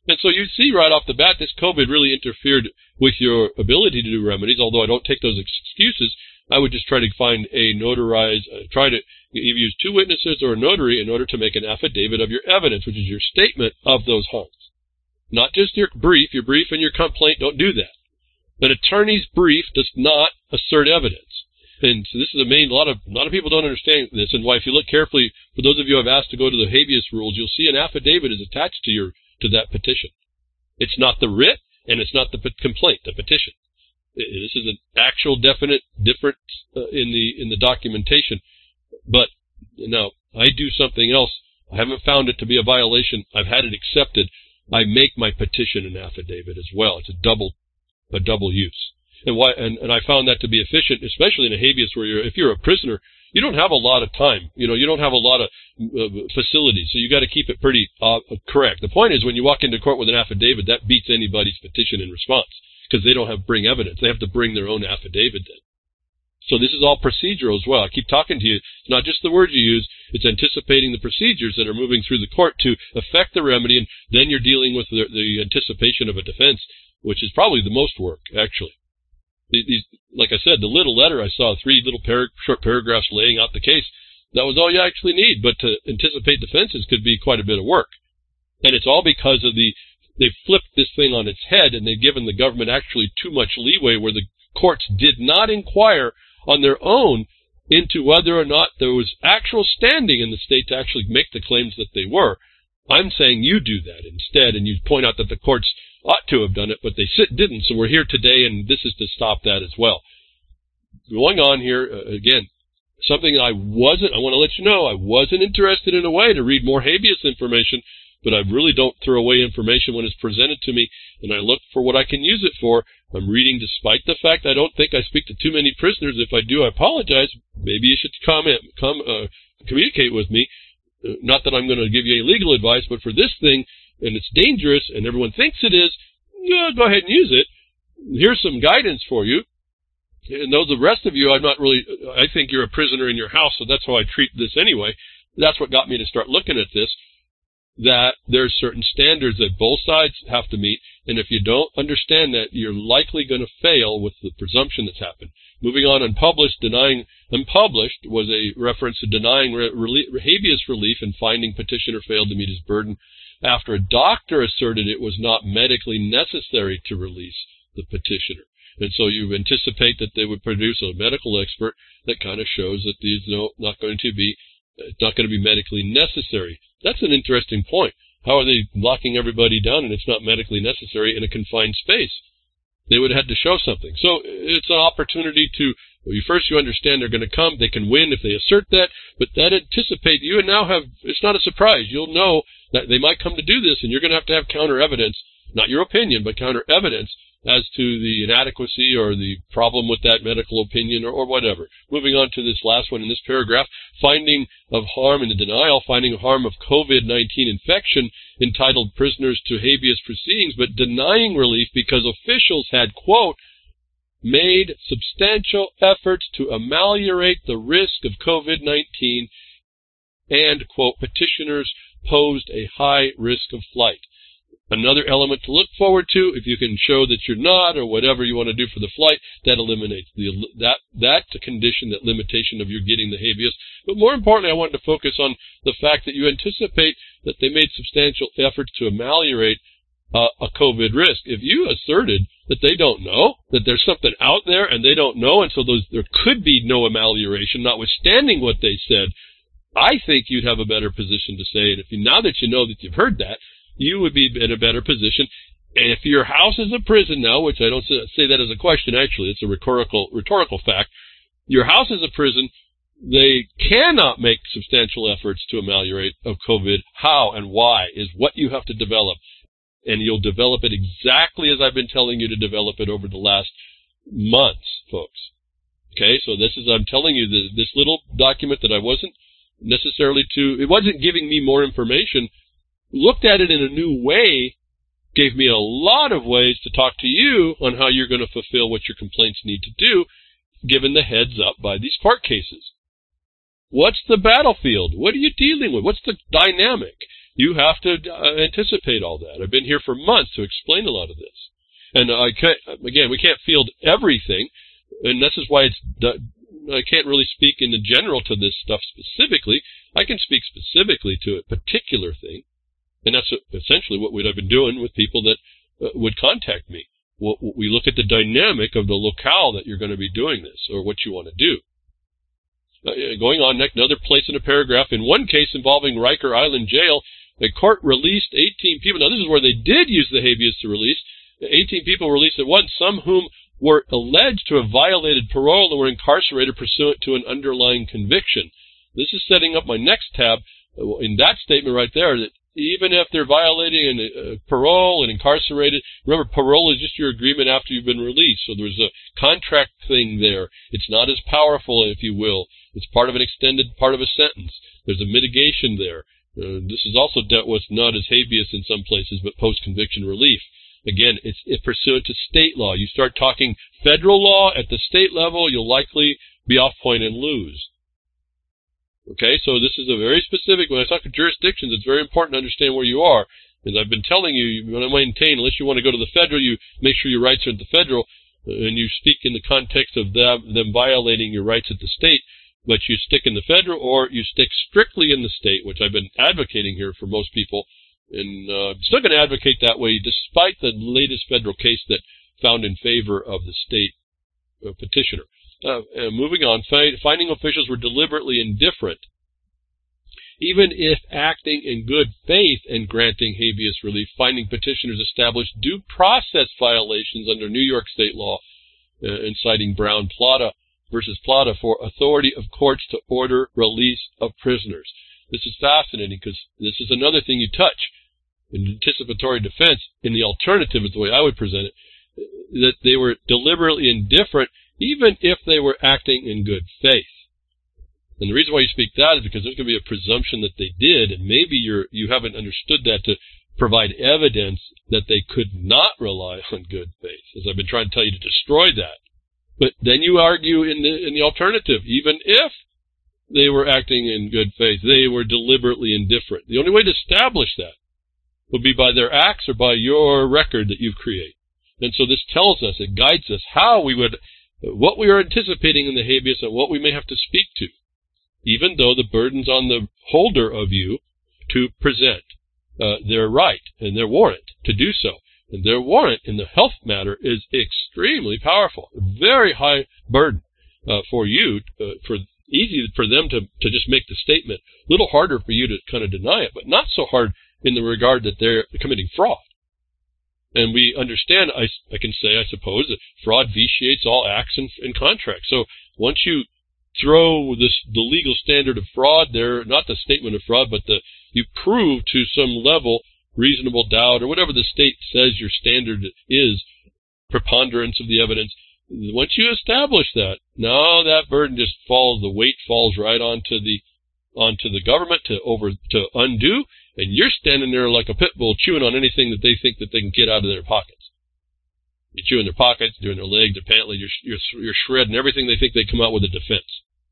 And so you see right off the bat, this COVID really interfered with your ability to do remedies, although I don't take those excuses. I would just try to find a notarized, uh, try to either use two witnesses or a notary in order to make an affidavit of your evidence, which is your statement of those harms. Not just your brief. Your brief and your complaint don't do that. An attorney's brief does not assert evidence. And so this is a main, a lot of, a lot of people don't understand this, and why if you look carefully, for those of you who have asked to go to the habeas rules, you'll see an affidavit is attached to your, to that petition. It's not the writ, and it's not the complaint, the petition. This is an actual definite difference uh, in the in the documentation. But now I do something else. I haven't found it to be a violation. I've had it accepted. I make my petition an affidavit as well. It's a double a double use. And why? And, and I found that to be efficient, especially in a habeas where you're, if you're a prisoner, you don't have a lot of time. You know, you don't have a lot of uh, facilities, so you got to keep it pretty uh, correct. The point is, when you walk into court with an affidavit, that beats anybody's petition in response, because they don't have to bring evidence. They have to bring their own affidavit then. So this is all procedural as well. I keep talking to you. It's not just the words you use. It's anticipating the procedures that are moving through the court to affect the remedy, and then you're dealing with the, the anticipation of a defense, which is probably the most work, actually. These, like I said, the little letter I saw, three little par short paragraphs laying out the case, that was all you actually need. But to anticipate defenses could be quite a bit of work. And it's all because of the, they've flipped this thing on its head, and they've given the government actually too much leeway where the courts did not inquire on their own into whether or not there was actual standing in the state to actually make the claims that they were. I'm saying you do that instead, and you point out that the courts ought to have done it, but they sit, didn't. So we're here today, and this is to stop that as well. Going on here, uh, again, something I wasn't, I want to let you know, I wasn't interested in a way to read more habeas information, but I really don't throw away information when it's presented to me, and I look for what I can use it for. I'm reading despite the fact I don't think I speak to too many prisoners. If I do, I apologize. Maybe you should comment, come, uh, communicate with me. Uh, not that I'm going to give you any legal advice, but for this thing, and it's dangerous, and everyone thinks it is, yeah, go ahead and use it. Here's some guidance for you. And those the rest of you, I'm not really, I think you're a prisoner in your house, so that's how I treat this anyway. That's what got me to start looking at this, that there's certain standards that both sides have to meet, and if you don't understand that, you're likely going to fail with the presumption that's happened. Moving on, unpublished, denying, unpublished was a reference to denying re re habeas relief and finding petitioner failed to meet his burden after a doctor asserted it was not medically necessary to release the petitioner. And so you anticipate that they would produce a medical expert that kind of shows that these no, not going to be, it's not going to be medically necessary. That's an interesting point. How are they locking everybody down and it's not medically necessary in a confined space? They would have had to show something. So it's an opportunity to, well, you first you understand they're going to come. They can win if they assert that, but that anticipate you and now have, it's not a surprise. You'll know that they might come to do this, and you're going to have to have counter evidence, not your opinion, but counter evidence as to the inadequacy or the problem with that medical opinion or, or whatever. Moving on to this last one in this paragraph, finding of harm in the denial, finding of harm of COVID nineteen infection, entitled prisoners to habeas proceedings, but denying relief because officials had, quote, made substantial efforts to ameliorate the risk of COVID nineteen and, quote, petitioners posed a high risk of flight. Another element to look forward to, if you can show that you're not or whatever you want to do for the flight, that eliminates the, that, that condition, that limitation of you getting the habeas. But more importantly, I wanted to focus on the fact that you anticipate that they made substantial efforts to ameliorate uh, a COVID risk. If you asserted that they don't know, that there's something out there and they don't know, and so those, there could be no amelioration, notwithstanding what they said, I think you'd have a better position to say, and if you, now that you know that you've heard that, you would be in a better position. And if your house is a prison now, which I don't say that as a question, actually, it's a rhetorical, rhetorical fact, your house is a prison, they cannot make substantial efforts to ameliorate of COVID. How and why is what you have to develop. And you'll develop it exactly as I've been telling you to develop it over the last months, folks. Okay, so this is, I'm telling you, the, this little document that I wasn't necessarily to, it wasn't giving me more information, looked at it in a new way, gave me a lot of ways to talk to you on how you're going to fulfill what your complaints need to do, given the heads up by these court cases. What's the battlefield? What are you dealing with? What's the dynamic? you have to uh, anticipate all that. I've been here for months to explain a lot of this. And I can't, again, we can't field everything, and this is why it's, I can't really speak in the general to this stuff specifically. I can speak specifically to a particular thing, and that's essentially what we'd have been doing with people that uh, would contact me. We look at the dynamic of the locale that you're going to be doing this, or what you want to do. Uh, going on, next, another place in a paragraph. In one case involving Riker Island Jail, the court released eighteen people. Now, this is where they did use the habeas to release. eighteen people released at once, some whom were alleged to have violated parole and were incarcerated pursuant to an underlying conviction. This is setting up my next tab. In that statement right there, that even if they're violating uh, parole and incarcerated, remember, parole is just your agreement after you've been released. So there's a contract thing there. It's not as powerful, if you will. It's part of an extended part of a sentence. There's a mitigation there. Uh, this is also dealt with not as habeas in some places, but post-conviction relief. Again, it's, it's pursuant to state law. You start talking federal law at the state level, you'll likely be off point and lose. Okay, so this is a very specific, when I talk of jurisdictions, it's very important to understand where you are. As I've been telling you, you want to maintain, unless you want to go to the federal, you make sure your rights are at the federal, and you speak in the context of them, them violating your rights at the state, but you stick in the federal, or you stick strictly in the state, which I've been advocating here for most people, and uh, I'm still going to advocate that way, despite the latest federal case that found in favor of the state uh, petitioner. Uh, uh, moving on, fi- finding officials were deliberately indifferent, even if acting in good faith and granting habeas relief. Finding petitioners established due process violations under New York state law, uh, and citing Brown Plata versus Plata for authority of courts to order release of prisoners. This is fascinating because this is another thing you touch. In anticipatory defense, in the alternative is the way I would present it, that they were deliberately indifferent even if they were acting in good faith. And the reason why you speak that is because there's going to be a presumption that they did, and maybe you're, you haven't understood that to provide evidence that they could not rely on good faith, as I've been trying to tell you to destroy that. But then you argue in the, in the alternative, even if they were acting in good faith, they were deliberately indifferent. The only way to establish that would be by their acts or by your record that you create. And so this tells us, it guides us how we would, what we are anticipating in the habeas and what we may have to speak to, even though the burden's on the holder of you to present uh, their right and their warrant to do so. And their warrant in the health matter is extremely powerful, very high burden uh, for you, uh, for easy for them to, to just make the statement, a little harder for you to kind of deny it, but not so hard in the regard that they're committing fraud. And we understand, I, I can say, I suppose, that fraud vitiates all acts and, and contracts. So once you throw this, the legal standard of fraud there, not the statement of fraud, but the, you prove to some level reasonable doubt or whatever the state says your standard is, preponderance of the evidence. Once you establish that, now that burden just falls, the weight falls right onto the, onto the government to over, to undo. And you're standing there like a pit bull chewing on anything that they think that they can get out of their pockets. You're chewing their pockets, doing their leg, their pant leg, you're, you're, you're shredding everything they think they come out with a defense.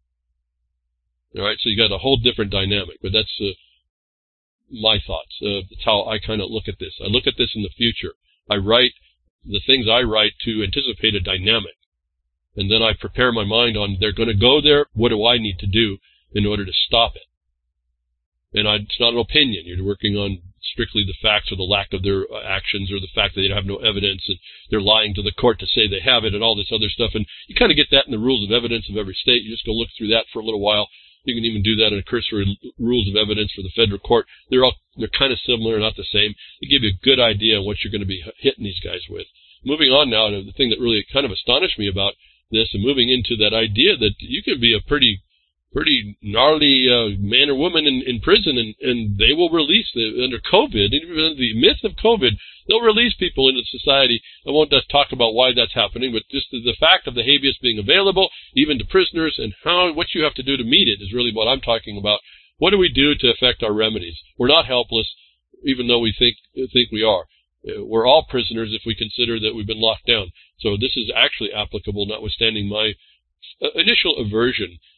All right, so you got a whole different dynamic, but that's uh, my thoughts. Uh, that's how I kind of look at this. I look at this in the future. I write the things I write to anticipate a dynamic, and then I prepare my mind on they're going to go there. What do I need to do in order to stop it? And I, it's not an opinion. You're working on strictly the facts or the lack of their uh, actions or the fact that they have no evidence and they're lying to the court to say they have it and all this other stuff. And you kind of get that in the rules of evidence of every state. You just go look through that for a little while. You can even do that in a cursory rules of evidence for the federal court. They're all, they're kind of similar, not the same. They give you a good idea of what you're going to be hitting these guys with. Moving on now to the thing that really kind of astonished me about this and moving into that idea that you can be a pretty pretty gnarly uh, man or woman in, in prison, and, and they will release, the, under COVID, even the myth of COVID, they'll release people into society. I won't just talk about why that's happening, but just the, the fact of the habeas being available, even to prisoners, and how what you have to do to meet it is really what I'm talking about. What do we do to affect our remedies? We're not helpless, even though we think think we are. We're all prisoners if we consider that we've been locked down. So this is actually applicable, notwithstanding my initial aversion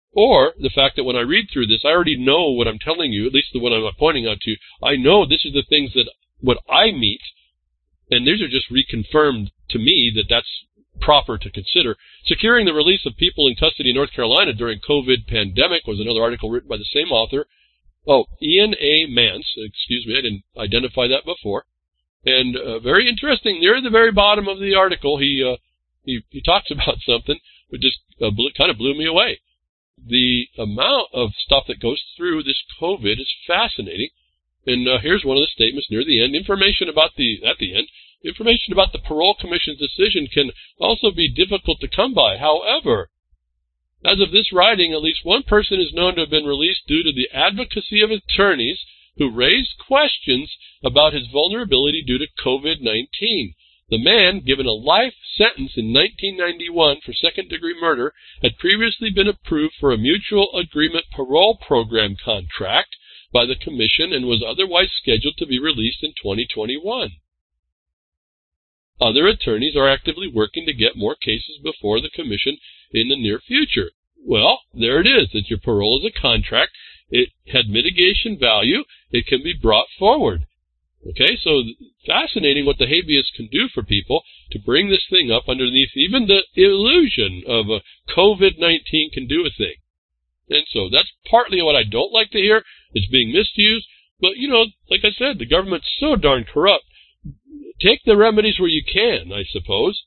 or the fact that when I read through this, I already know what I'm telling you, at least the one I'm pointing out to you. I know this is the things that what I meet, and these are just reconfirmed to me that that's proper to consider. Securing the release of people in custody in North Carolina during COVID pandemic was another article written by the same author. Oh, Ian A. Mance, excuse me, I didn't identify that before. And uh, very interesting, near the very bottom of the article, he uh, he, he talks about something that just uh, blew, kind of blew me away. The amount of stuff that goes through this COVID is fascinating. And uh, here's one of the statements near the end. Information about the, at the end, information about the Parole Commission's decision can also be difficult to come by. However, as of this writing, at least one person is known to have been released due to the advocacy of attorneys who raised questions about his vulnerability due to COVID nineteen. The man, given a life sentence in nineteen ninety-one for second-degree murder, had previously been approved for a mutual agreement parole program contract by the Commission and was otherwise scheduled to be released in twenty twenty-one. Other attorneys are actively working to get more cases before the Commission in the near future. Well, there it is, that your parole is a contract. It had mitigation value. It can be brought forward. Okay, so fascinating what the habeas can do for people to bring this thing up underneath even the illusion of a COVID nineteen can do a thing. And so that's partly what I don't like to hear. It's being misused. But, you know, like I said, the government's so darn corrupt. Take the remedies where you can, I suppose.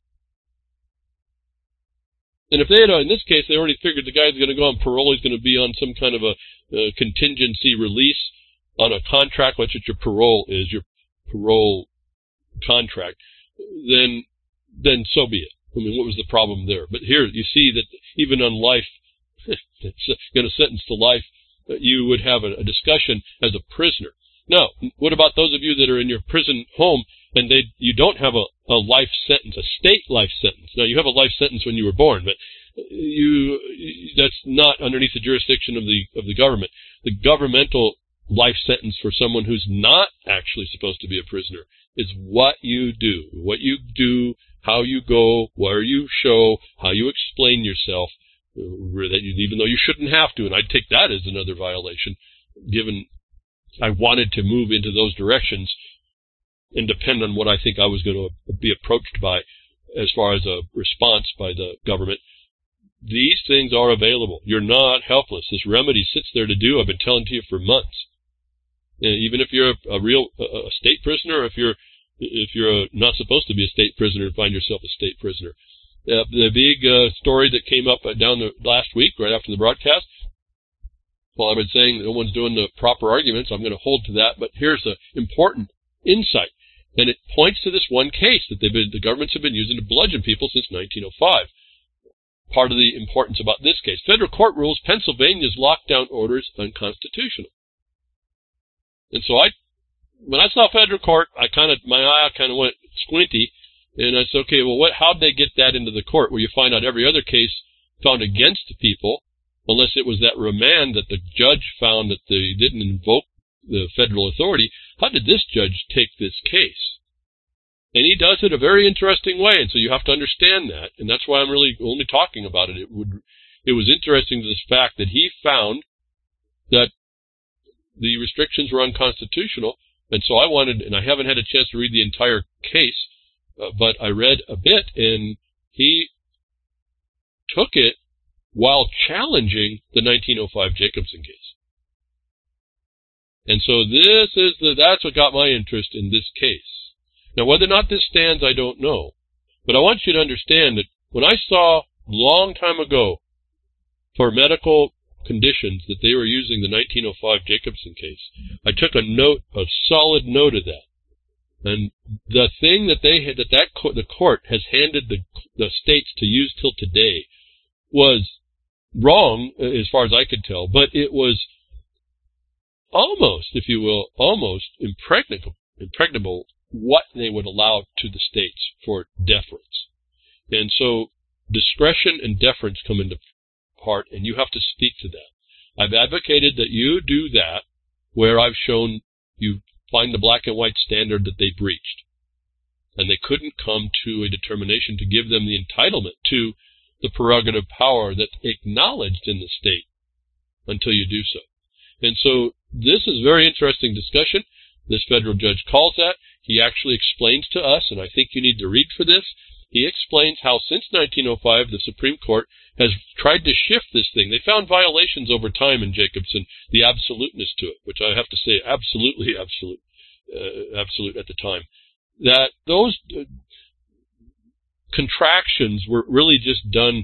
And if they had, uh, in this case, they already figured the guy's going to go on parole, he's going to be on some kind of a uh, contingency release on a contract, which your parole is, your parole contract, then then so be it. I mean, what was the problem there? But here you see that even on life, it's going to sentence to life, you would have a, a discussion as a prisoner. Now, what about those of you that are in your prison home and they you don't have a, a life sentence, a state life sentence? Now, you have a life sentence when you were born, but you that's not underneath the jurisdiction of the of the government. The governmental life sentence for someone who's not actually supposed to be a prisoner is what you do, what you do, how you go, where you show, how you explain yourself, that you, even though you shouldn't have to. And I'd take that as another violation, given I wanted to move into those directions and depend on what I think I was going to be approached by as far as a response by the government. These things are available. You're not helpless. This remedy sits there to do. I've been telling to you for months. And even if you're a, a real a, a state prisoner, or if you're if you're a, not supposed to be a state prisoner and find yourself a state prisoner. Uh, the big uh, story that came up uh, down the last week, right after the broadcast, well, I've been saying no one's doing the proper arguments. I'm going to hold to that. But here's an important insight, and it points to this one case that they've been, the governments have been using to bludgeon people since nineteen oh five. Part of the importance about this case. Federal court rules Pennsylvania's lockdown orders unconstitutional. And so I, when I saw federal court, I kind of, my eye kind of went squinty, and I said, okay, well, what, how'd they get that into the court where you find out every other case found against people, unless it was that remand that the judge found that they didn't invoke the federal authority? How did this judge take this case? And he does it a very interesting way, and so you have to understand that, and that's why I'm really only talking about it. It would, it was interesting to this fact that he found that the restrictions were unconstitutional, and so I wanted, and I haven't had a chance to read the entire case, uh, but I read a bit, and he took it while challenging the nineteen oh five Jacobson case. And so this is the, that's what got my interest in this case. Now, whether or not this stands, I don't know. But I want you to understand that when I saw a long time ago for medical conditions that they were using the nineteen oh five Jacobson case, I took a note, a solid note of that. And the thing that they had, that, that co- the court has handed the, the states to use till today was wrong, as far as I could tell, but it was almost, if you will, almost impregnable, impregnable what they would allow to the states for deference. And so discretion and deference come into part, and you have to speak to that. I've advocated that you do that where I've shown you find the black and white standard that they breached. And they couldn't come to a determination to give them the entitlement to the prerogative power that's acknowledged in the state until you do so. And so this is a very interesting discussion. This federal judge calls that. He actually explains to us, and I think you need to read for this, he explains how since nineteen oh five the Supreme Court has tried to shift this thing. They found violations over time in Jacobson, the absoluteness to it, which I have to say absolutely absolute, uh, absolute at the time, that those uh, contractions were really just done.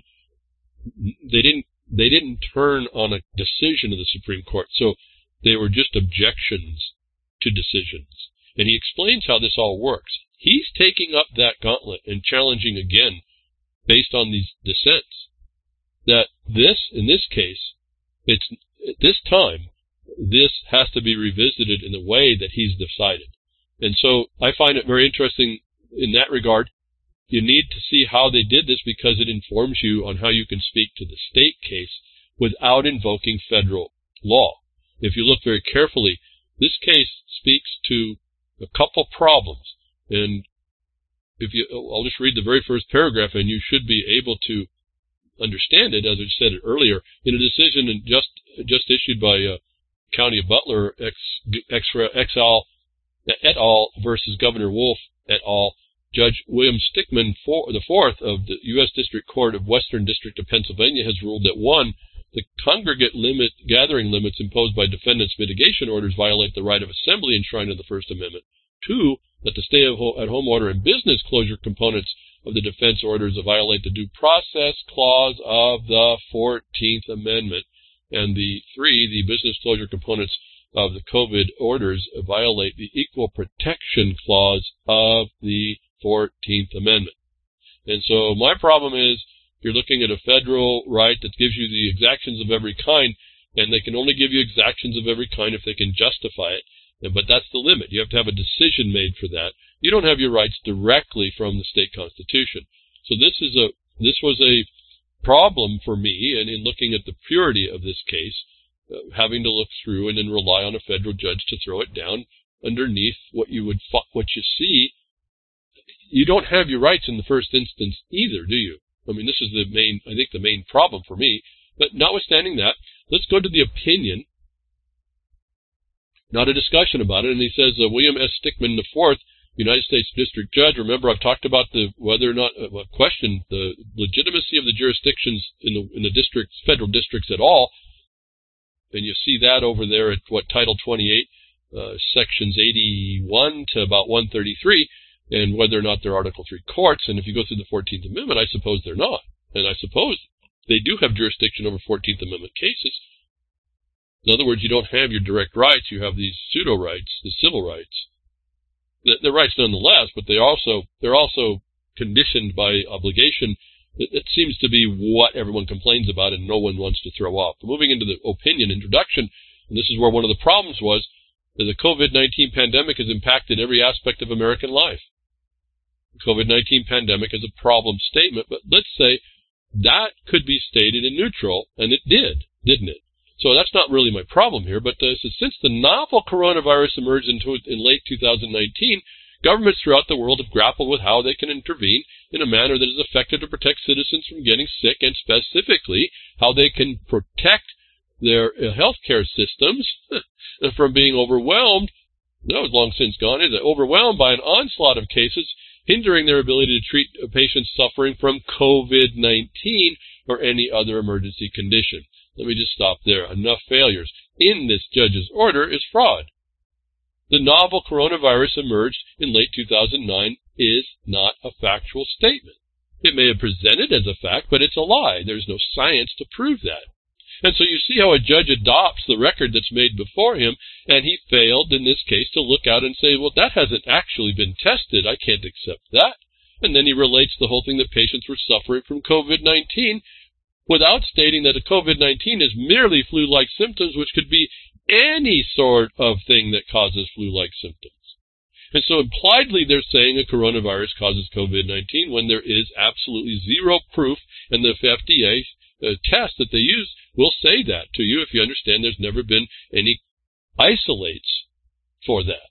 They didn't they didn't turn on a decision of the Supreme Court, so they were just objections to decisions. And he explains how this all works. He's taking up that gauntlet and challenging again, based on these dissents, that this, in this case, it's at this time, this has to be revisited in the way that he's decided. And so I find it very interesting in that regard. You need to see how they did this because it informs you on how you can speak to the state case without invoking federal law. If you look very carefully, this case speaks to a couple problems. And if you, I'll just read the very first paragraph, and you should be able to understand it, as I said it earlier. In a decision just just issued by uh, County of Butler, ex, ex, ex al, et al. Versus Governor Wolf et al., Judge William Stickman, for, the fourth of the U S District Court of Western District of Pennsylvania, has ruled that one, the congregate limit gathering limits imposed by defendants' mitigation orders violate the right of assembly enshrined in the First Amendment. Two, that the stay-at-home order and business closure components of the defense orders violate the due process clause of the fourteenth Amendment. And the three, the business closure components of the COVID orders violate the equal protection clause of the fourteenth Amendment. And so my problem is you're looking at a federal right that gives you the exactions of every kind, and they can only give you exactions of every kind if they can justify it. But that's the limit. You have to have a decision made for that. You don't have your rights directly from the state constitution. So this is a this was a problem for me, and in looking at the purity of this case, uh, having to look through and then rely on a federal judge to throw it down underneath what you would what you see. You don't have your rights in the first instance either, do you? I mean, this is the main, I think, the main problem for me. But notwithstanding that, let's go to the opinion. Not a discussion about it, and he says, uh, William S. Stickman the fourth, United States District Judge. Remember, I've talked about the whether or not uh, question the legitimacy of the jurisdictions in the in the districts, federal districts at all, and you see that over there at what Title twenty-eight, uh, sections eighty-one to about one thirty-three, and whether or not they're Article three courts. And if you go through the fourteenth Amendment, I suppose they're not, and I suppose they do have jurisdiction over fourteenth Amendment cases. In other words, you don't have your direct rights, you have these pseudo-rights, the civil rights. They're rights nonetheless, but they also, they're also conditioned by obligation. It seems to be what everyone complains about and no one wants to throw off. Moving into the opinion introduction, and this is where one of the problems was, that the COVID nineteen pandemic has impacted every aspect of American life. The COVID nineteen pandemic is a problem statement, but let's say that could be stated in neutral, and it did, didn't it? So that's not really my problem here, but uh, so since the novel coronavirus emerged in, to, in late two thousand nineteen, governments throughout the world have grappled with how they can intervene in a manner that is effective to protect citizens from getting sick, and specifically how they can protect their uh, healthcare systems from being overwhelmed. No, it's long since gone, is it? Overwhelmed by an onslaught of cases, hindering their ability to treat patients suffering from COVID nineteen or any other emergency condition. Let me just stop there. Enough failures. In this judge's order is fraud. The novel coronavirus emerged in late two thousand nine is not a factual statement. It may have presented as a fact, but it's a lie. There's no science to prove that. And so you see how a judge adopts the record that's made before him, and he failed in this case to look out and say, well, that hasn't actually been tested. I can't accept that. And then he relates the whole thing that patients were suffering from COVID nineteen, without stating that a COVID nineteen is merely flu-like symptoms, which could be any sort of thing that causes flu-like symptoms. And so impliedly they're saying a coronavirus causes COVID nineteen when there is absolutely zero proof, and the F D A uh, test that they use will say that to you if you understand there's never been any isolates for that.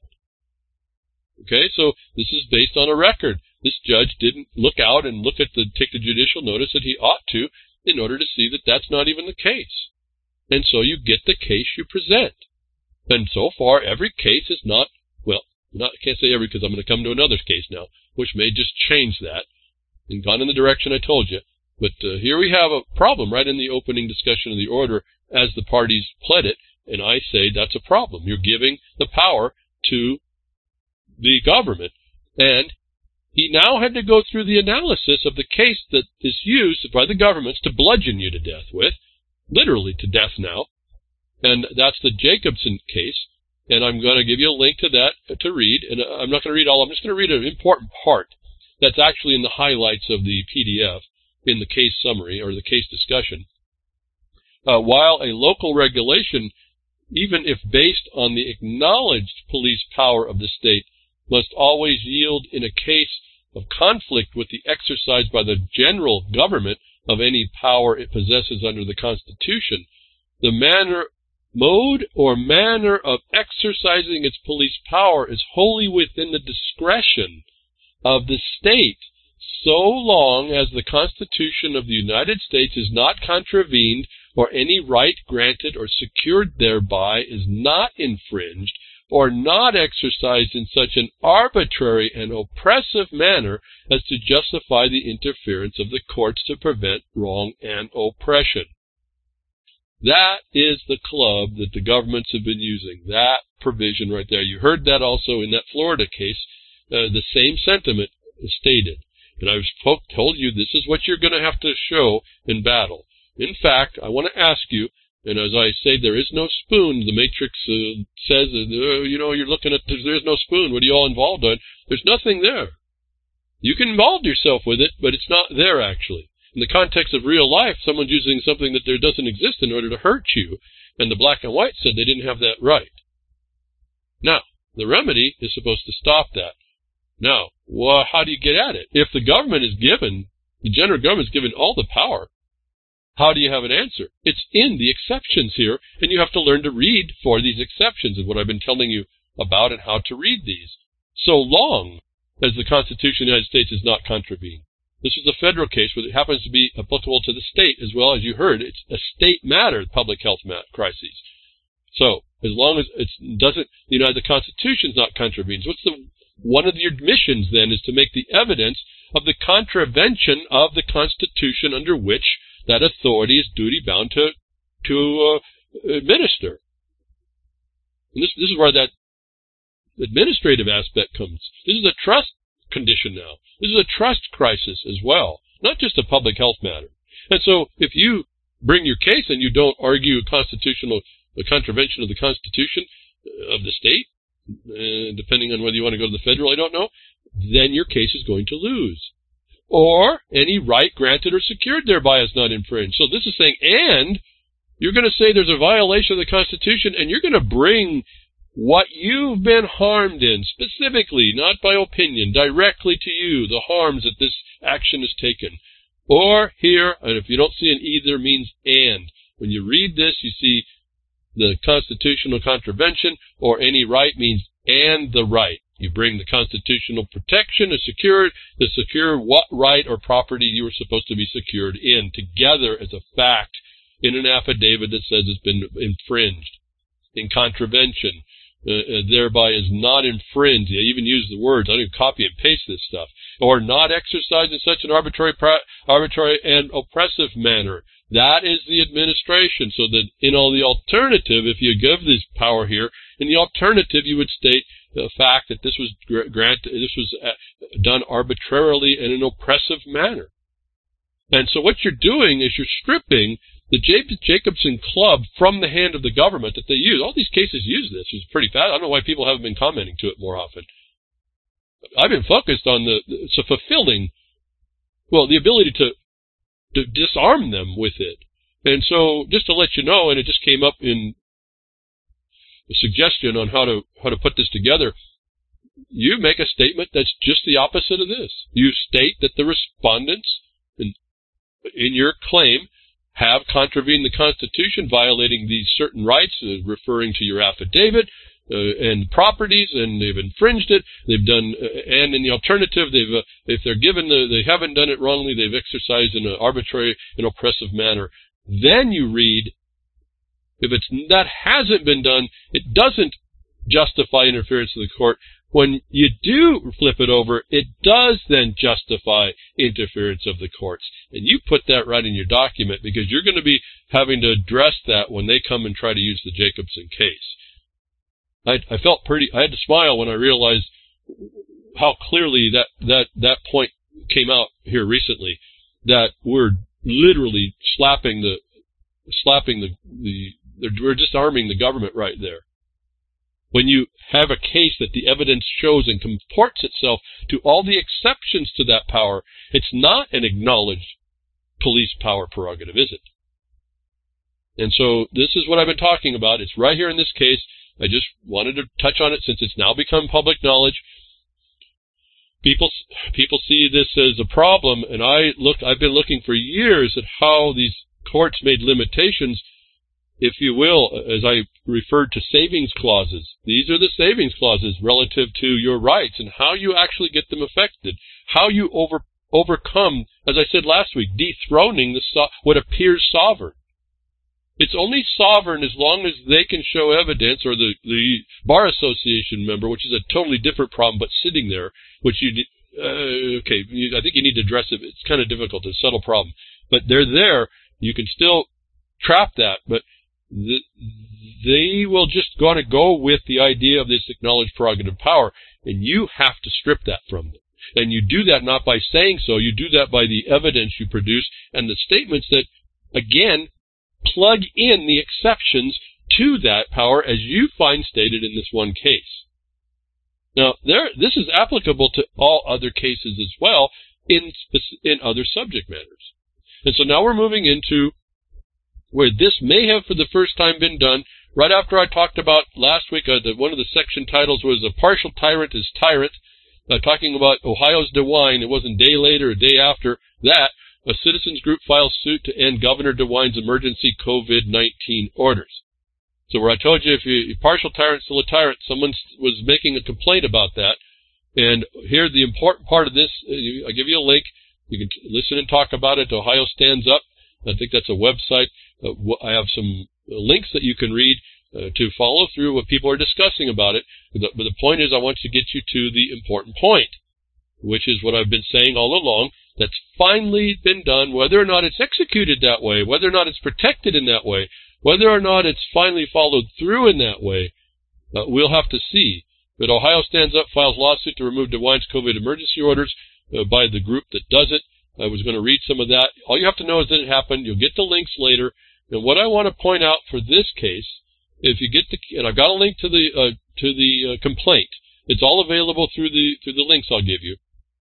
Okay, so this is based on a record. This judge didn't look out and look at the, take the judicial notice that he ought to, in order to see that that's not even the case. and so you get the case you present. And so far, every case is not, well, not, I can't say every because I'm going to come to another case now, which may just change that and gone in the direction I told you. But uh, here we have a problem right in the opening discussion of the order as the parties pled it, and I say that's a problem. You're giving the power to the government. And he now had to go through the analysis of the case that is used by the governments to bludgeon you to death with, literally to death now, and that's the Jacobson case. And I'm going to give you a link to that to read, and I'm not going to read all. I'm just going to read an important part that's actually in the highlights of the P D F in the case summary or the case discussion. Uh, while a local regulation, even if based on the acknowledged police power of the state, must always yield in a case of conflict with the exercise by the general government of any power it possesses under the Constitution, the manner, mode or manner of exercising its police power is wholly within the discretion of the state, so long as the Constitution of the United States is not contravened or any right granted or secured thereby is not infringed or not exercised in such an arbitrary and oppressive manner as to justify the interference of the courts to prevent wrong and oppression. That is the club that the governments have been using, that provision right there. You heard that also in that Florida case, uh, the same sentiment is stated. And I've spoke, told you this is what you're going to have to show in battle. In fact, I want to ask you, and as I say, there is no spoon. The Matrix uh, says, uh, you know, you're looking at, there's no spoon. What are you all involved in? There's nothing there. You can involve yourself with it, but it's not there actually. In the context of real life, someone's using something that there doesn't exist in order to hurt you. And the black and white said they didn't have that right. Now, the remedy is supposed to stop that. Now, well, how do you get at it? If the government is given, the general government is given all the power, how do you have an answer? It's in the exceptions here, and you have to learn to read for these exceptions, is what I've been telling you about and how to read these, so long as the Constitution of the United States is not contravened. This is a federal case, but it happens to be applicable to the state as well. As you heard, it's a state matter, public health crises. So, as long as it doesn't, you know, the Constitution is not contravened. So what's the one of your missions then is to make the evidence of the contravention of the Constitution under which that authority is duty-bound to to uh, administer. And this, this is where that administrative aspect comes. This is a trust condition now. This is a trust crisis as well, not just a public health matter. And so if you bring your case and you don't argue a constitutional a contravention of the Constitution of the state, uh, depending on whether you want to go to the federal, I don't know, then your case is going to lose. Or any right granted or secured thereby is not infringed. So this is saying, and you're going to say there's a violation of the Constitution, and you're going to bring what you've been harmed in, specifically, not by opinion, directly to you, the harms that this action has taken. Or here, and if you don't see an either, means and. When you read this, you see the constitutional contravention, or any right means and the right. You bring the constitutional protection to secure, to secure what right or property you were supposed to be secured in, together as a fact in an affidavit that says it's been infringed. In contravention, uh, uh, thereby is not infringed. I even use the words, I don't even copy and paste this stuff. Or not exercised in such an arbitrary, arbitrary and oppressive manner. That is the administration. So that in all the alternative, if you give this power here, in the alternative you would state the fact that this was granted, this was done arbitrarily in an oppressive manner. And so what you're doing is you're stripping the Jacobson Club from the hand of the government that they use. All these cases use this. It's pretty fast. I don't know why people haven't been commenting to it more often. I've been focused on the, so fulfilling, well, the ability to, to disarm them with it. And so just to let you know, and it just came up in a suggestion on how to how to put this together, you make a statement that's just the opposite of this. You state that the respondents in, in your claim have contravened the Constitution, violating these certain rights, uh, referring to your affidavit uh, and properties, and they've infringed it. They've done, uh, and in the alternative, they've uh, if they're given the, they haven't done it wrongly, they've exercised in an arbitrary and oppressive manner. Then you read If it's that hasn't been done, it doesn't justify interference of the court. When you do flip it over, it does then justify interference of the courts. And you put that right in your document because you're going to be having to address that when they come and try to use the Jacobson case. I, I felt pretty, I had to smile when I realized how clearly that, that, that point came out here recently, that we're literally slapping the, slapping the, the, we're disarming the government right there. When you have a case that the evidence shows and comports itself to all the exceptions to that power, it's not an acknowledged police power prerogative, is it? And so this is what I've been talking about. It's right here in this case. I just wanted to touch on it since it's now become public knowledge. People, people see this as a problem, and I look, I've been looking for years at how these courts made limitations, if you will, as I referred to savings clauses. These are the savings clauses relative to your rights and how you actually get them affected, how you over, overcome, as I said last week, dethroning the so, what appears sovereign. It's only sovereign as long as they can show evidence, or the, the Bar Association member, which is a totally different problem, but sitting there, which you, uh, okay, you, I think you need to address it. It's kind of difficult, it's a subtle problem. But they're there, you can still trap that, but the, they will just going to go with the idea of this acknowledged prerogative power, and you have to strip that from them. And you do that not by saying so, you do that by the evidence you produce and the statements that, again, plug in the exceptions to that power as you find stated in this one case. Now, there, this is applicable to all other cases as well in, in other subject matters. And so now we're moving into where this may have for the first time been done. Right after I talked about last week, uh, the, one of the section titles was A Partial Tyrant is Tyrant, uh, talking about Ohio's DeWine. It wasn't a day later, a day after that, a citizens group files suit to end Governor DeWine's emergency COVID nineteen orders. So where I told you if you partial tyrant, still a tyrant, someone was making a complaint about that. And here the important part of this, I give you a link. You can listen and talk about it. Ohio Stands Up. I think that's a website. Uh, I have some links that you can read uh, to follow through what people are discussing about it. But the, but the point is I want to get you to the important point, which is what I've been saying all along. That's finally been done, whether or not it's executed that way, whether or not it's protected in that way, whether or not it's finally followed through in that way, uh, we'll have to see. But Ohio Stands Up files lawsuit to remove DeWine's COVID emergency orders uh, by the group that does it. I was going to read some of that. All you have to know is that it happened. You'll get the links later. And what I want to point out for this case, if you get the, and I've got a link to the uh, to the uh, complaint. It's all available through the through the links I'll give you.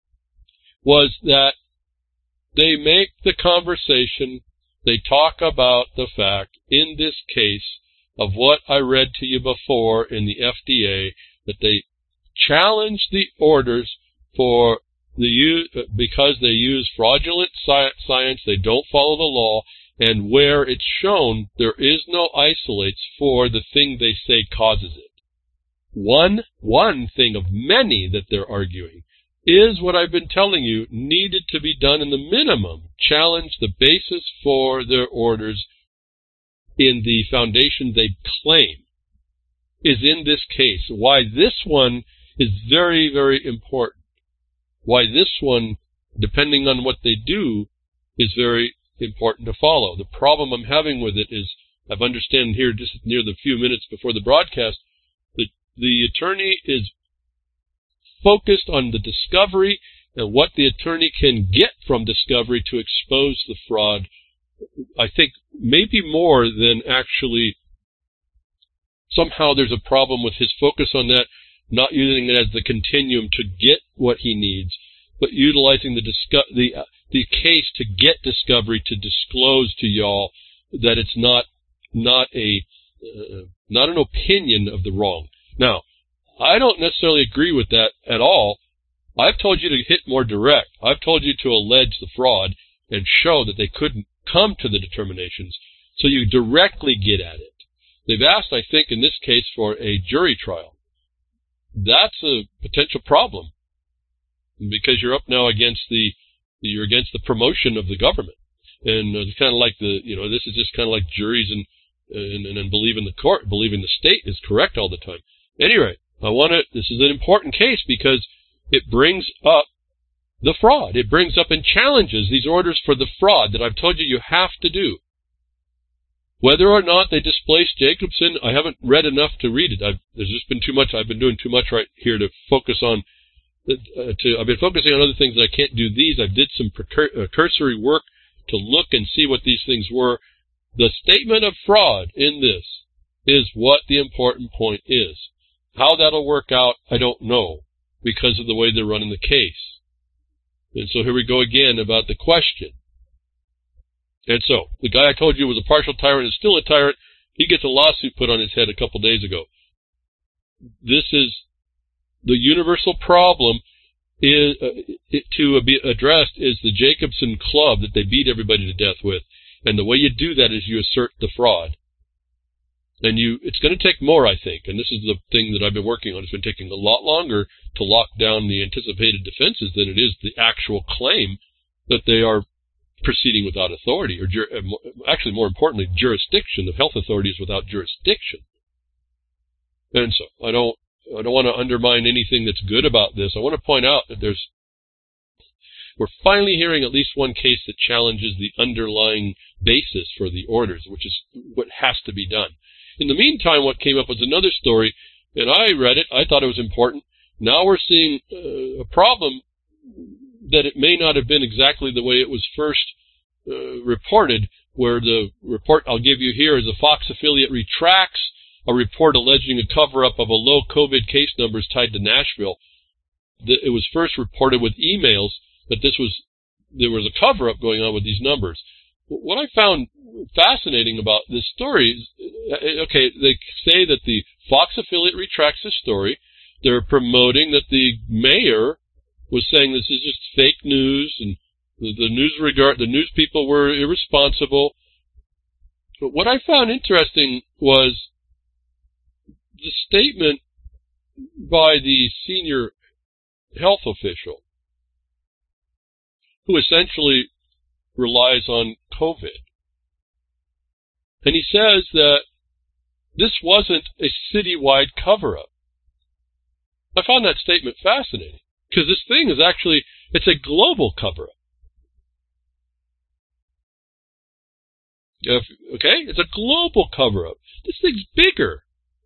Was that they make the conversation, they talk about the fact in this case of what I read to you before in the F D A, that they challenge the orders for the use, because they use fraudulent science, they don't follow the law, and where it's shown there is no isolates for the thing they say causes it. One, one thing of many that they're arguing is what I've been telling you needed to be done in the minimum. Challenge the basis for their orders in the foundation they claim is in this case. Why this one is very, very important. Why this one, depending on what they do, is very important to follow. The problem I'm having with it is, I've understand here just near the few minutes before the broadcast, that the attorney is focused on the discovery and what the attorney can get from discovery to expose the fraud. I think maybe more than actually somehow there's a problem with his focus on that, not using it as the continuum to get what he needs, but utilizing the disco- the uh, the case to get discovery to disclose to y'all that it's not not a uh, not an opinion of the wrong. Now, I don't necessarily agree with that at all. I've told you to hit more direct. I've told you to allege the fraud and show that they couldn't come to the determinations, so you directly get at it. They've asked, I think, in this case, for a jury trial. That's a potential problem because you're up now against the you're against the promotion of the government, and it's kind of like the you know this is just kind of like juries and and, and, and believe in the court, believe in the state is correct all the time. Anyway, I want to, this is an important case because it brings up the fraud. It brings up and challenges these orders for the fraud that I've told you you have to do. Whether or not they displaced Jacobson, I haven't read enough to read it. I've, there's just been too much. I've been doing too much right here to focus on. Uh, to, I've been focusing on other things that I can't do these. I did some precur- uh, cursory work to look and see what these things were. The statement of fraud in this is what the important point is. How that'll work out, I don't know, because of the way they're running the case. And so here we go again about the question. And so, the guy I told you was a partial tyrant is still a tyrant. He gets a lawsuit put on his head a couple days ago. This is the universal problem is, uh, it, to be addressed is the Jacobson Club that they beat everybody to death with. And the way you do that is you assert the fraud. And you, it's going to take more, I think. And this is the thing that I've been working on. It's been taking a lot longer to lock down the anticipated defenses than it is the actual claim that they are proceeding without authority, or jur- actually, more importantly, jurisdiction. The health authority is without jurisdiction. And so, I don't, I don't want to undermine anything that's good about this. I want to point out that there's, we're finally hearing at least one case that challenges the underlying basis for the orders, which is what has to be done. In the meantime, what came up was another story, and I read it. I thought it was important. Now we're seeing uh, a problem that it may not have been exactly the way it was first uh, reported, where the report I'll give you here is a Fox affiliate retracts a report alleging a cover-up of a low COVID case numbers tied to Nashville. The, it was first reported with emails that this was there was a cover-up going on with these numbers. What I found fascinating about this story is, okay, they say that the Fox affiliate retracts the story. They're promoting that the mayor was saying this is just fake news, and the, the news regard the news people were irresponsible. But what I found interesting was the statement by the senior health official, who essentially relies on COVID. And he says that this wasn't a citywide cover-up. I found that statement fascinating, because this thing is actually, it's a global cover-up. If, okay? It's a global cover-up. This thing's bigger.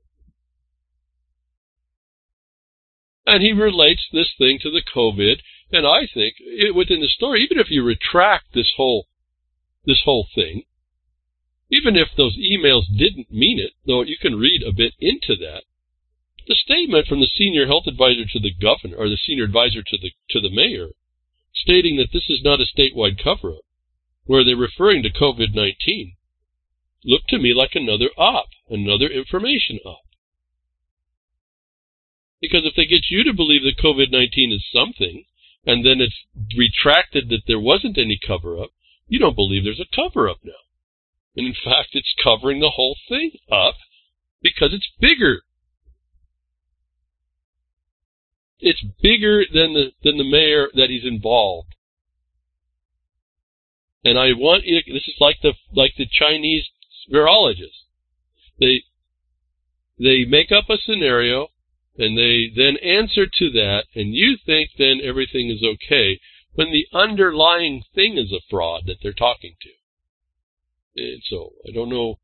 And he relates this thing to the COVID, and I think it, within the story, even if you retract this whole this whole thing, even if those emails didn't mean it, though you can read a bit into that, the statement from the senior health advisor to the governor, or the senior advisor to the to the mayor, stating that this is not a statewide cover-up, where they're referring to COVID nineteen, looked to me like another op, another information op. Because if they get you to believe that COVID nineteen is something, and then it's retracted that there wasn't any cover-up, you don't believe there's a cover-up now. And in fact, it's covering the whole thing up because it's bigger. It's bigger than the than the mayor that he's involved. And I want you to, this is like the like the Chinese virologists. They they make up a scenario, and they then answer to that, and you think then everything is okay, when the underlying thing is a fraud that they're talking to. And so, I don't know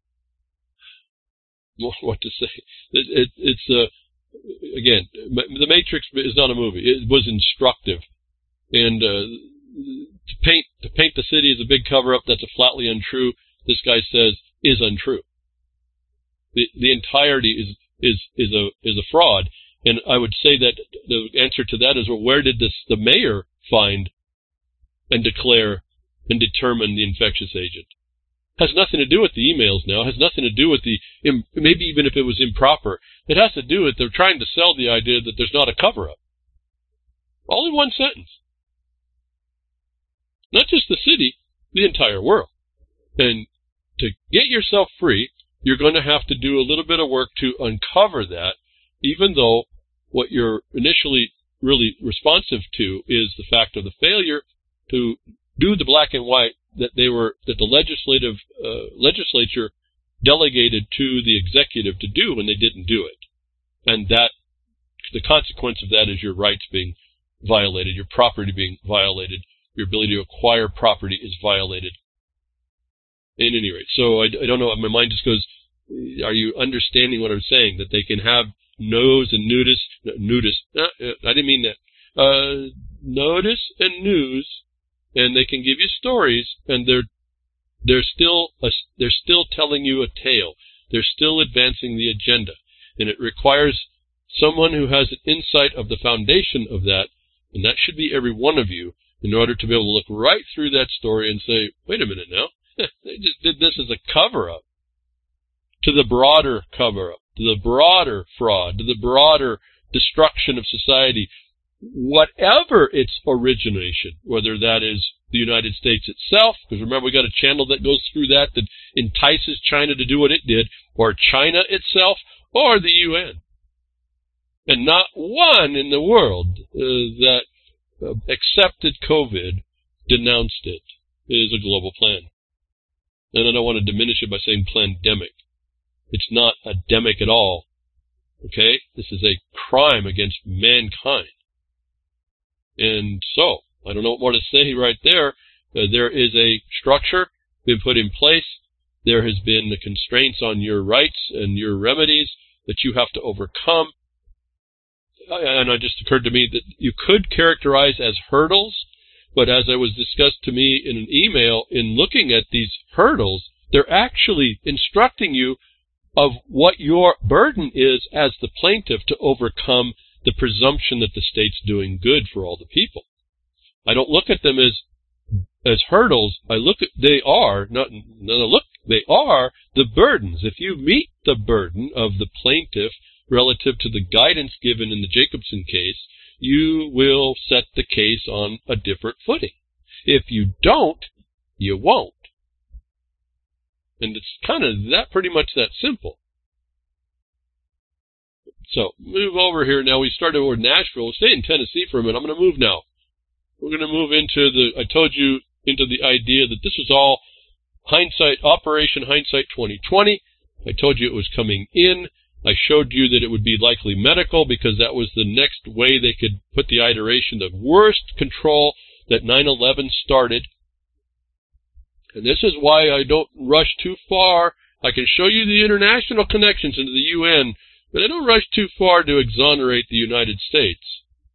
what to say. It, it, it's, uh, again, The Matrix is not a movie. It was instructive. And uh, to paint to paint the city as a big cover-up that's a flatly untrue, this guy says, is untrue. The the entirety is is is a is a fraud. And I would say that the answer to that is, well, where did this the mayor find and declare and determine the infectious agent? Has nothing to do with the emails now. Has nothing to do with the, maybe even if it was improper, it has to do with they're trying to sell the idea that there's not a cover-up. All in one sentence. Not just the city, the entire world. And to get yourself free, you're going to have to do a little bit of work to uncover that, even though what you're initially really responsive to is the fact of the failure to do the black and white that they were, that the legislative uh, legislature delegated to the executive to do when they didn't do it. And that the consequence of that is your rights being violated, your property being violated, your ability to acquire property is violated. In any rate, so I, I don't know, my mind just goes, are you understanding what I'm saying? That they can have no's and nudists, nudists, uh, I didn't mean that, uh, notice and news, and they can give you stories, and they're, they're still, a, they're still telling you a tale. They're still advancing the agenda. And it requires someone who has an insight of the foundation of that, and that should be every one of you, in order to be able to look right through that story and say, wait a minute now, they just did this as a cover-up to the broader cover-up, to the broader fraud, to the broader destruction of society, whatever its origination, whether that is the United States itself, because remember we got a channel that goes through that that entices China to do what it did, or China itself, or the U N. And not one in the world uh, that uh, accepted COVID denounced it. It is a global plan. And I don't want to diminish it by saying pandemic. It's not a demic at all. Okay? This is a crime against mankind. And so, I don't know what more to say right there. Uh, there is a structure been put in place. There has been the constraints on your rights and your remedies that you have to overcome. And it just occurred to me that you could characterize as hurdles, but as I was discussed to me in an email, in looking at these hurdles, they're actually instructing you of what your burden is as the plaintiff to overcome the presumption that the state's doing good for all the people. I don't look at them as as hurdles. I look at they are not no, look they are the burdens. If you meet the burden of the plaintiff relative to the guidance given in the Jacobson case, you will set the case on a different footing. If you don't, you won't. And it's kind of that pretty much that simple. So, move over here now. We started over Nashville. We'll stay in Tennessee for a minute. I'm going to move now. We're going to move into the, I told you, into the idea that this was all hindsight, Operation Hindsight twenty twenty. I told you it was coming in. I showed you that it would be likely medical because that was the next way they could put the iteration of worst control that nine eleven started. And this is why I don't rush too far. I can show you the international connections into the U N, but I don't rush too far to exonerate the United States.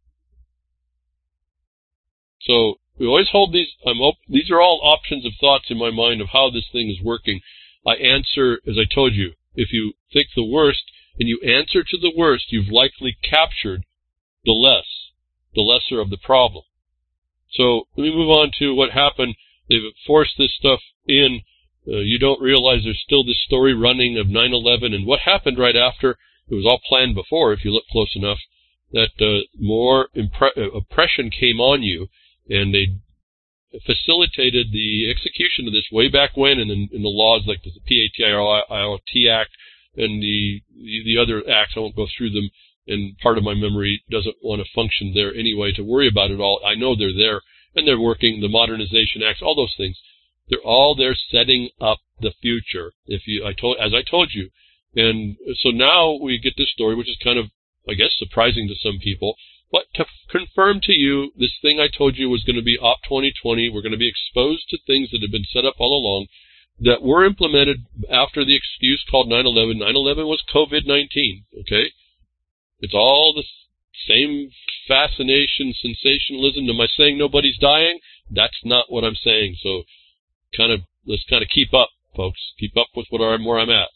So we always hold these, I'm op- these are all options of thoughts in my mind of how this thing is working. I answer, as I told you, if you think the worst and you answer to the worst, you've likely captured the less, the lesser of the problem. So let me move on to what happened. They've forced this stuff in. Uh, you don't realize there's still this story running of nine eleven and what happened right after. It was all planned before, if you look close enough, that uh, more impre- oppression came on you, and they facilitated the execution of this way back when in the, in the laws like the P A T R I T Act and the, the the other acts. I won't go through them, and part of my memory doesn't want to function there anyway to worry about it all. I know they're there, and they're working, the Modernization Acts, all those things. They're all there setting up the future, if you, I told, as I told you. And so now we get this story, which is kind of, I guess, surprising to some people. But to confirm to you, this thing I told you was going to be Op twenty twenty. We're going to be exposed to things that have been set up all along that were implemented after the excuse called nine eleven. nine eleven was COVID nineteen, okay? It's all the same fascination, sensationalism. Am I saying nobody's dying? That's not what I'm saying. So kind of, let's kind of keep up, folks. Keep up with what I'm, where I'm at.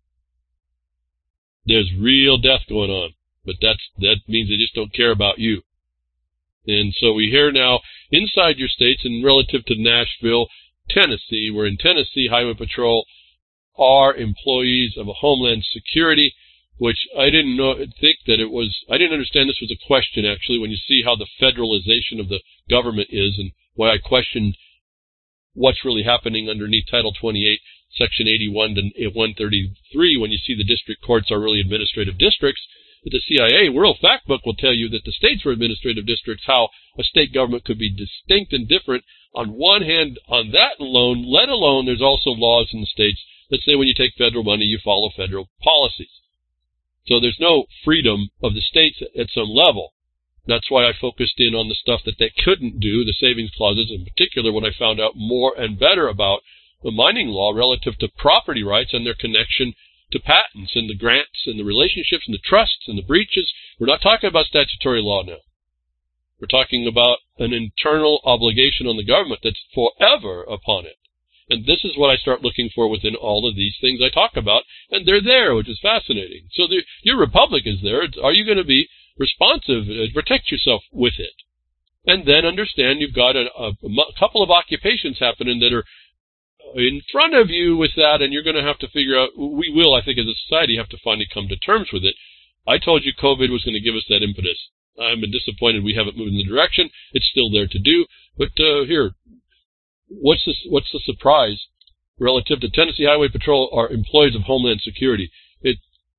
There's real death going on, but that's, that means they just don't care about you. And so we hear now inside your states and relative to Nashville, Tennessee, we're in Tennessee, Highway Patrol are employees of a Homeland Security, which I didn't know, think that it was, I didn't understand this was a question actually when you see how the federalization of the government is and why I questioned what's really happening underneath Title twenty-eight, Section eighty-one to one thirty-three when you see the district courts are really administrative districts. But the C I A World Factbook will tell you that the states were administrative districts, how a state government could be distinct and different. On one hand, on that alone, let alone there's also laws in the states let's say when you take federal money, you follow federal policies. So there's no freedom of the states at some level. That's why I focused in on the stuff that they couldn't do, the savings clauses, in particular what I found out more and better about the mining law relative to property rights and their connection to patents and the grants and the relationships and the trusts and the breaches. We're not talking about statutory law now. We're talking about an internal obligation on the government that's forever upon it. And this is what I start looking for within all of these things I talk about, and they're there, which is fascinating. So the, your republic is there. Are you going to be responsive, uh, protect yourself with it? And then understand you've got a, a, a couple of occupations happening that are in front of you with that, and you're going to have to figure out, we will, I think, as a society, have to finally come to terms with it. I told you COVID was going to give us that impetus. I'm disappointed we haven't moved in the direction. It's still there to do. But uh, here, what's the, what's the surprise relative to Tennessee Highway Patrol are employees of Homeland Security? It,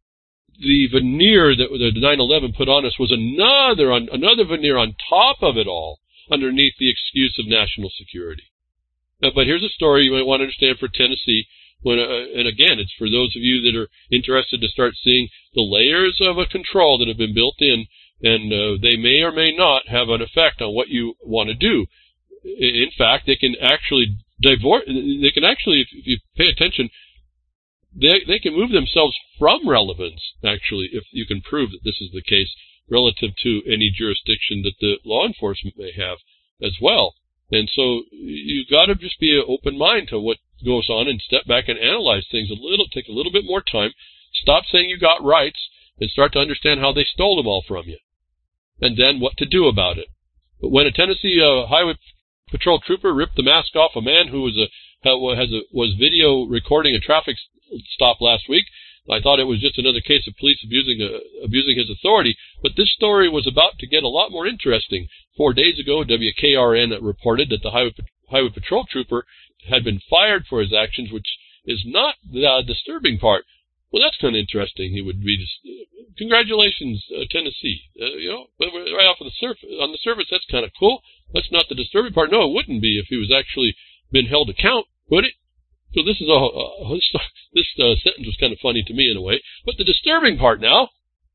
the veneer that the nine eleven put on us was another another veneer on top of it all, underneath the excuse of national security. Uh, but here's a story you might want to understand for Tennessee. When, uh, and again, it's for those of you that are interested to start seeing the layers of a control that have been built in, and uh, they may or may not have an effect on what you want to do. In fact, they can actually divorce. They can actually, if you pay attention, they they can move themselves from relevance. Actually, if you can prove that this is the case relative to any jurisdiction that the law enforcement may have as well. And so you've got to just be an open mind to what goes on and step back and analyze things a little, take a little bit more time, stop saying you got rights, and start to understand how they stole them all from you, and then what to do about it. But when a Tennessee uh, Highway Patrol trooper ripped the mask off a man who was a has a was video recording a traffic stop last week, I thought it was just another case of police abusing uh, abusing his authority. But this story was about to get a lot more interesting. Four days ago, W K R N reported that the Highway, Highway Patrol trooper had been fired for his actions, which is not the disturbing part. Well, that's kind of interesting. He would be just, congratulations, uh, Tennessee. Uh, you know, but right off of the surface, on the surface, that's kind of cool. That's not the disturbing part. No, it wouldn't be if he was actually been held account, would it? So this is a uh, this uh, sentence was kind of funny to me in a way. But the disturbing part now,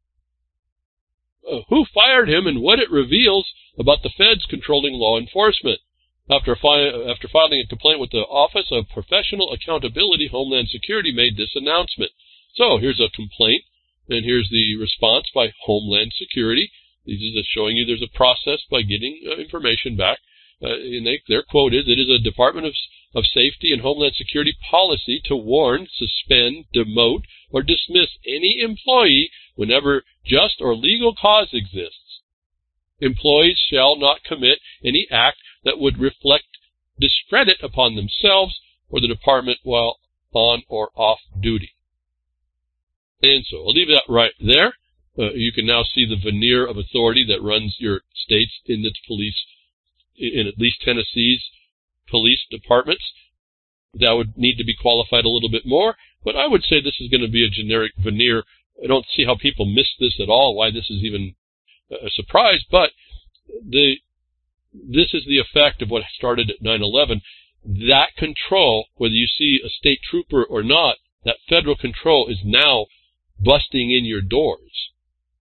uh, who fired him and what it reveals about the feds controlling law enforcement. After, fi- after filing a complaint with the Office of Professional Accountability, Homeland Security made this announcement. So here's a complaint, and here's the response by Homeland Security. This is showing you there's a process by getting uh, information back. Uh, and they, their quote is, it is a Department of, of Safety and Homeland Security policy to warn, suspend, demote, or dismiss any employee whenever just or legal cause exists. Employees shall not commit any act that would reflect discredit upon themselves or the department while on or off duty. And so I'll leave that right there. Uh, you can now see the veneer of authority that runs your states in its police, in at least Tennessee's police departments. That would need to be qualified a little bit more, but I would say this is going to be a generic veneer. I don't see how people miss this at all, why this is even a surprise, but the this is the effect of what started at nine eleven. That control, whether you see a state trooper or not, that federal control is now busting in your doors.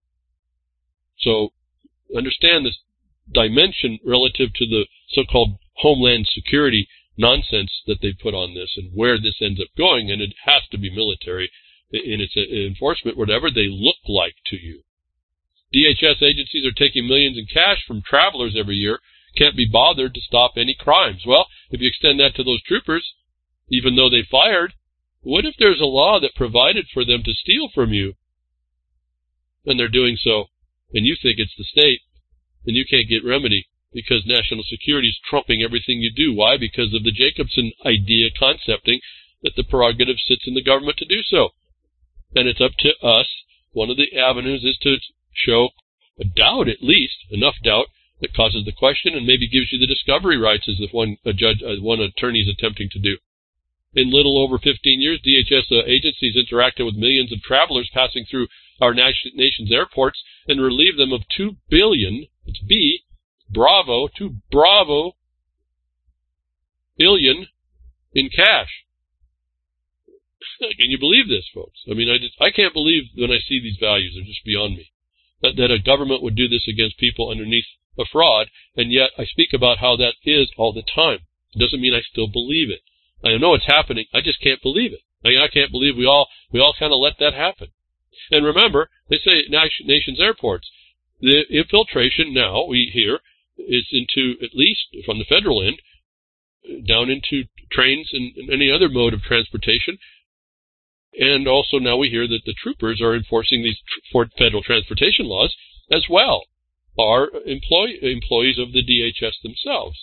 So understand this dimension relative to the so-called Homeland Security nonsense that they put on this and where this ends up going, and it has to be military in its enforcement, whatever they look like to you. D H S agencies are taking millions in cash from travelers every year, can't be bothered to stop any crimes. Well, if you extend that to those troopers, even though they fired, what if there's a law that provided for them to steal from you, and they're doing so, and you think it's the state, and you can't get remedy because national security is trumping everything you do? Why? Because of the Jacobson idea concepting that the prerogative sits in the government to do so. And it's up to us. One of the avenues is to show a doubt, at least, enough doubt that causes the question and maybe gives you the discovery rights as if one a judge, uh, one attorney is attempting to do. In little over fifteen years, D H S uh, agencies interacted with millions of travelers passing through our nation, nation's airports and relieved them of two billion, it's B, bravo, two bravo billion in cash. Can you believe this, folks? I mean, I, just, I can't believe when I see these values. They're just beyond me. That, that a government would do this against people underneath a fraud, and yet I speak about how that is all the time. It doesn't mean I still believe it. I know it's happening. I just can't believe it. I, mean, I can't believe we all we all kind of let that happen. And remember, they say nation's airports. The infiltration now, we hear, is into, at least from the federal end, down into trains and, and any other mode of transportation. And also now we hear that the troopers are enforcing these tr- federal transportation laws as well, are employ- employees of the D H S themselves.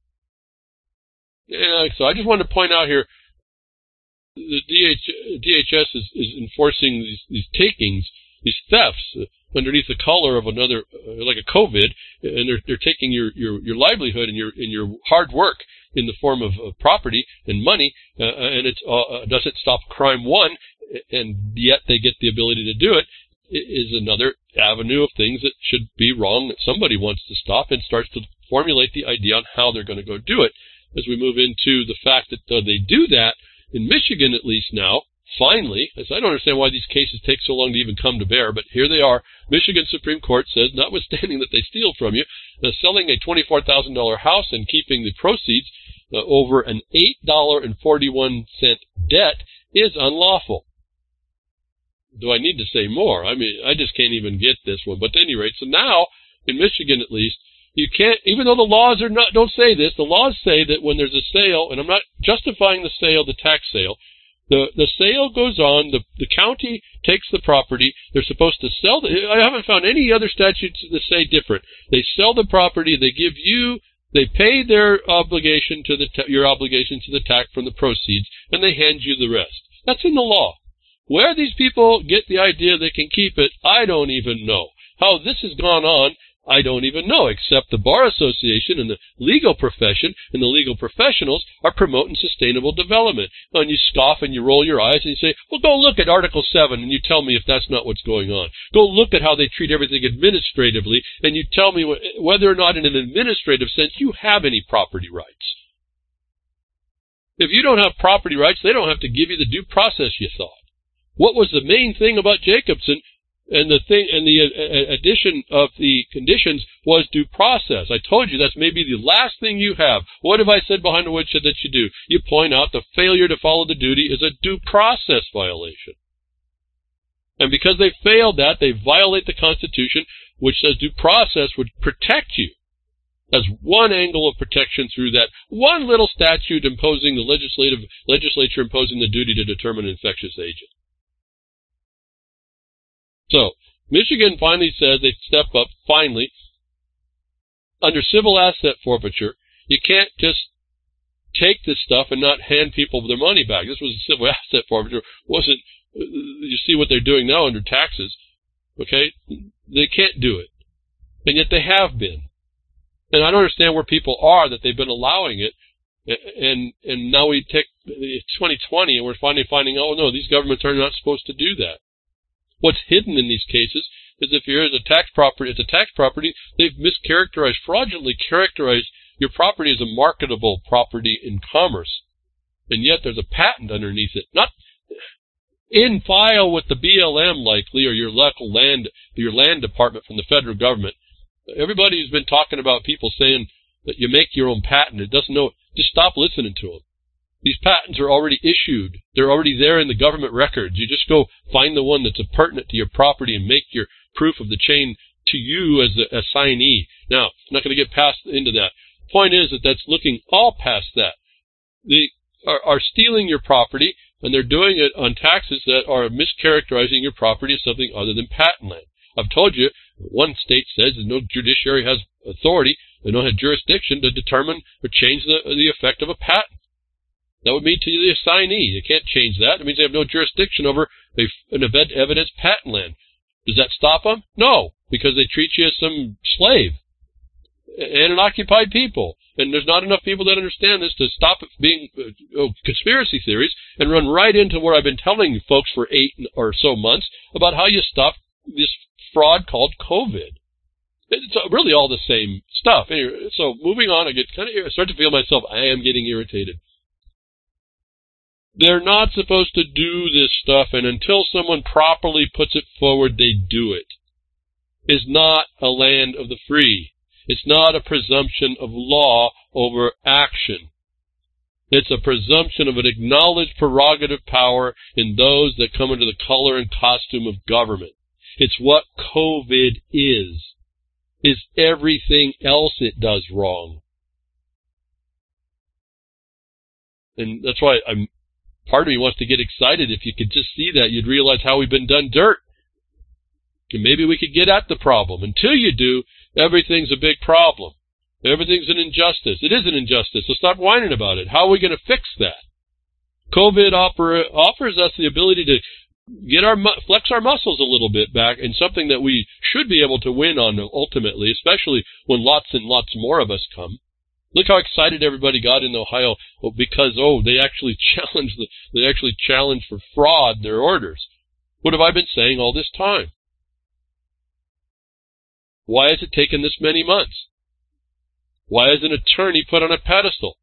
Yeah, so I just wanted to point out here, the D H- D H S is, is enforcing these, these takings, these thefts, uh, underneath the color of another, uh, like a COVID, and they're they're taking your, your, your livelihood and your and your hard work in the form of, of property and money, uh, and it uh, doesn't stop crime one, and yet they get the ability to do it, is another avenue of things that should be wrong that somebody wants to stop and starts to formulate the idea on how they're going to go do it. As we move into the fact that uh, they do that, in Michigan at least now, finally, as I don't understand why these cases take so long to even come to bear, but here they are. Michigan Supreme Court says, notwithstanding that they steal from you, uh, selling a twenty-four thousand dollars house and keeping the proceeds uh, over an eight dollars and forty-one cents debt is unlawful. Do I need to say more? I mean, I just can't even get this one. But at any rate, so now, in Michigan at least, you can't, even though the laws are not, don't say this, the laws say that when there's a sale, and I'm not justifying the sale, the tax sale, the, the sale goes on, the, the county takes the property, they're supposed to sell, the, I haven't found any other statutes that say different. They sell the property, they give you, they pay their obligation to the, your obligation to the tax from the proceeds, and they hand you the rest. That's in the law. Where these people get the idea they can keep it, I don't even know. How this has gone on, I don't even know, except the Bar Association and the legal profession and the legal professionals are promoting sustainable development. And you scoff and you roll your eyes and you say, well, go look at Article seven and you tell me if that's not what's going on. Go look at how they treat everything administratively and you tell me wh- whether or not in an administrative sense you have any property rights. If you don't have property rights, they don't have to give you the due process you thought. What was the main thing about Jacobson and the thing and the uh, addition of the conditions was due process? I told you that's maybe the last thing you have. What have I said behind the woodshed that you do? You point out the failure to follow the duty is a due process violation. And because they failed that, they violate the Constitution, which says due process would protect you. As one angle of protection through that one little statute imposing the legislative legislature imposing the duty to determine an infectious agent. So, Michigan finally says they step up, finally. Under civil asset forfeiture, you can't just take this stuff and not hand people their money back. This was a civil asset forfeiture. It wasn't, you see what they're doing now under taxes, okay? They can't do it. And yet they have been. And I don't understand where people are that they've been allowing it. And and now we take, it's twenty twenty and we're finally finding, oh no, these governments are not supposed to do that. What's hidden in these cases is if you're a tax property, it's a tax property, they've mischaracterized, fraudulently characterized your property as a marketable property in commerce. And yet there's a patent underneath it. Not in file with the B L M likely, or your local land, your land department from the federal government. Everybody who's been talking about people saying that you make your own patent, it doesn't know, just stop listening to them. These patents are already issued. They're already there in the government records. You just go find the one that's pertinent to your property and make your proof of the chain to you as the assignee. Now, I'm not going to get past into that. Point is that that's looking all past that. They are, are stealing your property, and they're doing it on taxes that are mischaracterizing your property as something other than patent land. I've told you, one state says that no judiciary has authority, they don't have jurisdiction to determine or change the, the effect of a patent. That would mean to the assignee. You can't change that. It means they have no jurisdiction over a, an evidence patent land. Does that stop them? No, because they treat you as some slave and an occupied people. And there's not enough people that understand this to stop it being uh, conspiracy theories and run right into what I've been telling you folks for eight or so months about how you stop this fraud called COVID. It's really all the same stuff. Anyway, so moving on, I get kind of I start to feel myself. I am getting irritated. They're not supposed to do this stuff, and until someone properly puts it forward, they do it. It's not a land of the free. It's not a presumption of law over action. It's a presumption of an acknowledged prerogative power in those that come under the color and costume of government. It's what COVID is. It's everything else it does wrong. And that's why I'm, part of me wants to get excited. If you could just see that, you'd realize how we've been done dirt. And maybe we could get at the problem. Until you do, everything's a big problem. Everything's an injustice. It is an injustice, so stop whining about it. How are we going to fix that? COVID offer, offers us the ability to get our flex our muscles a little bit back, and something that we should be able to win on ultimately, especially when lots and lots more of us come. Look how excited everybody got in Ohio because, oh, they actually challenged the, they actually challenged for fraud their orders. What have I been saying all this time? Why has it taken this many months? Why is an attorney put on a pedestal?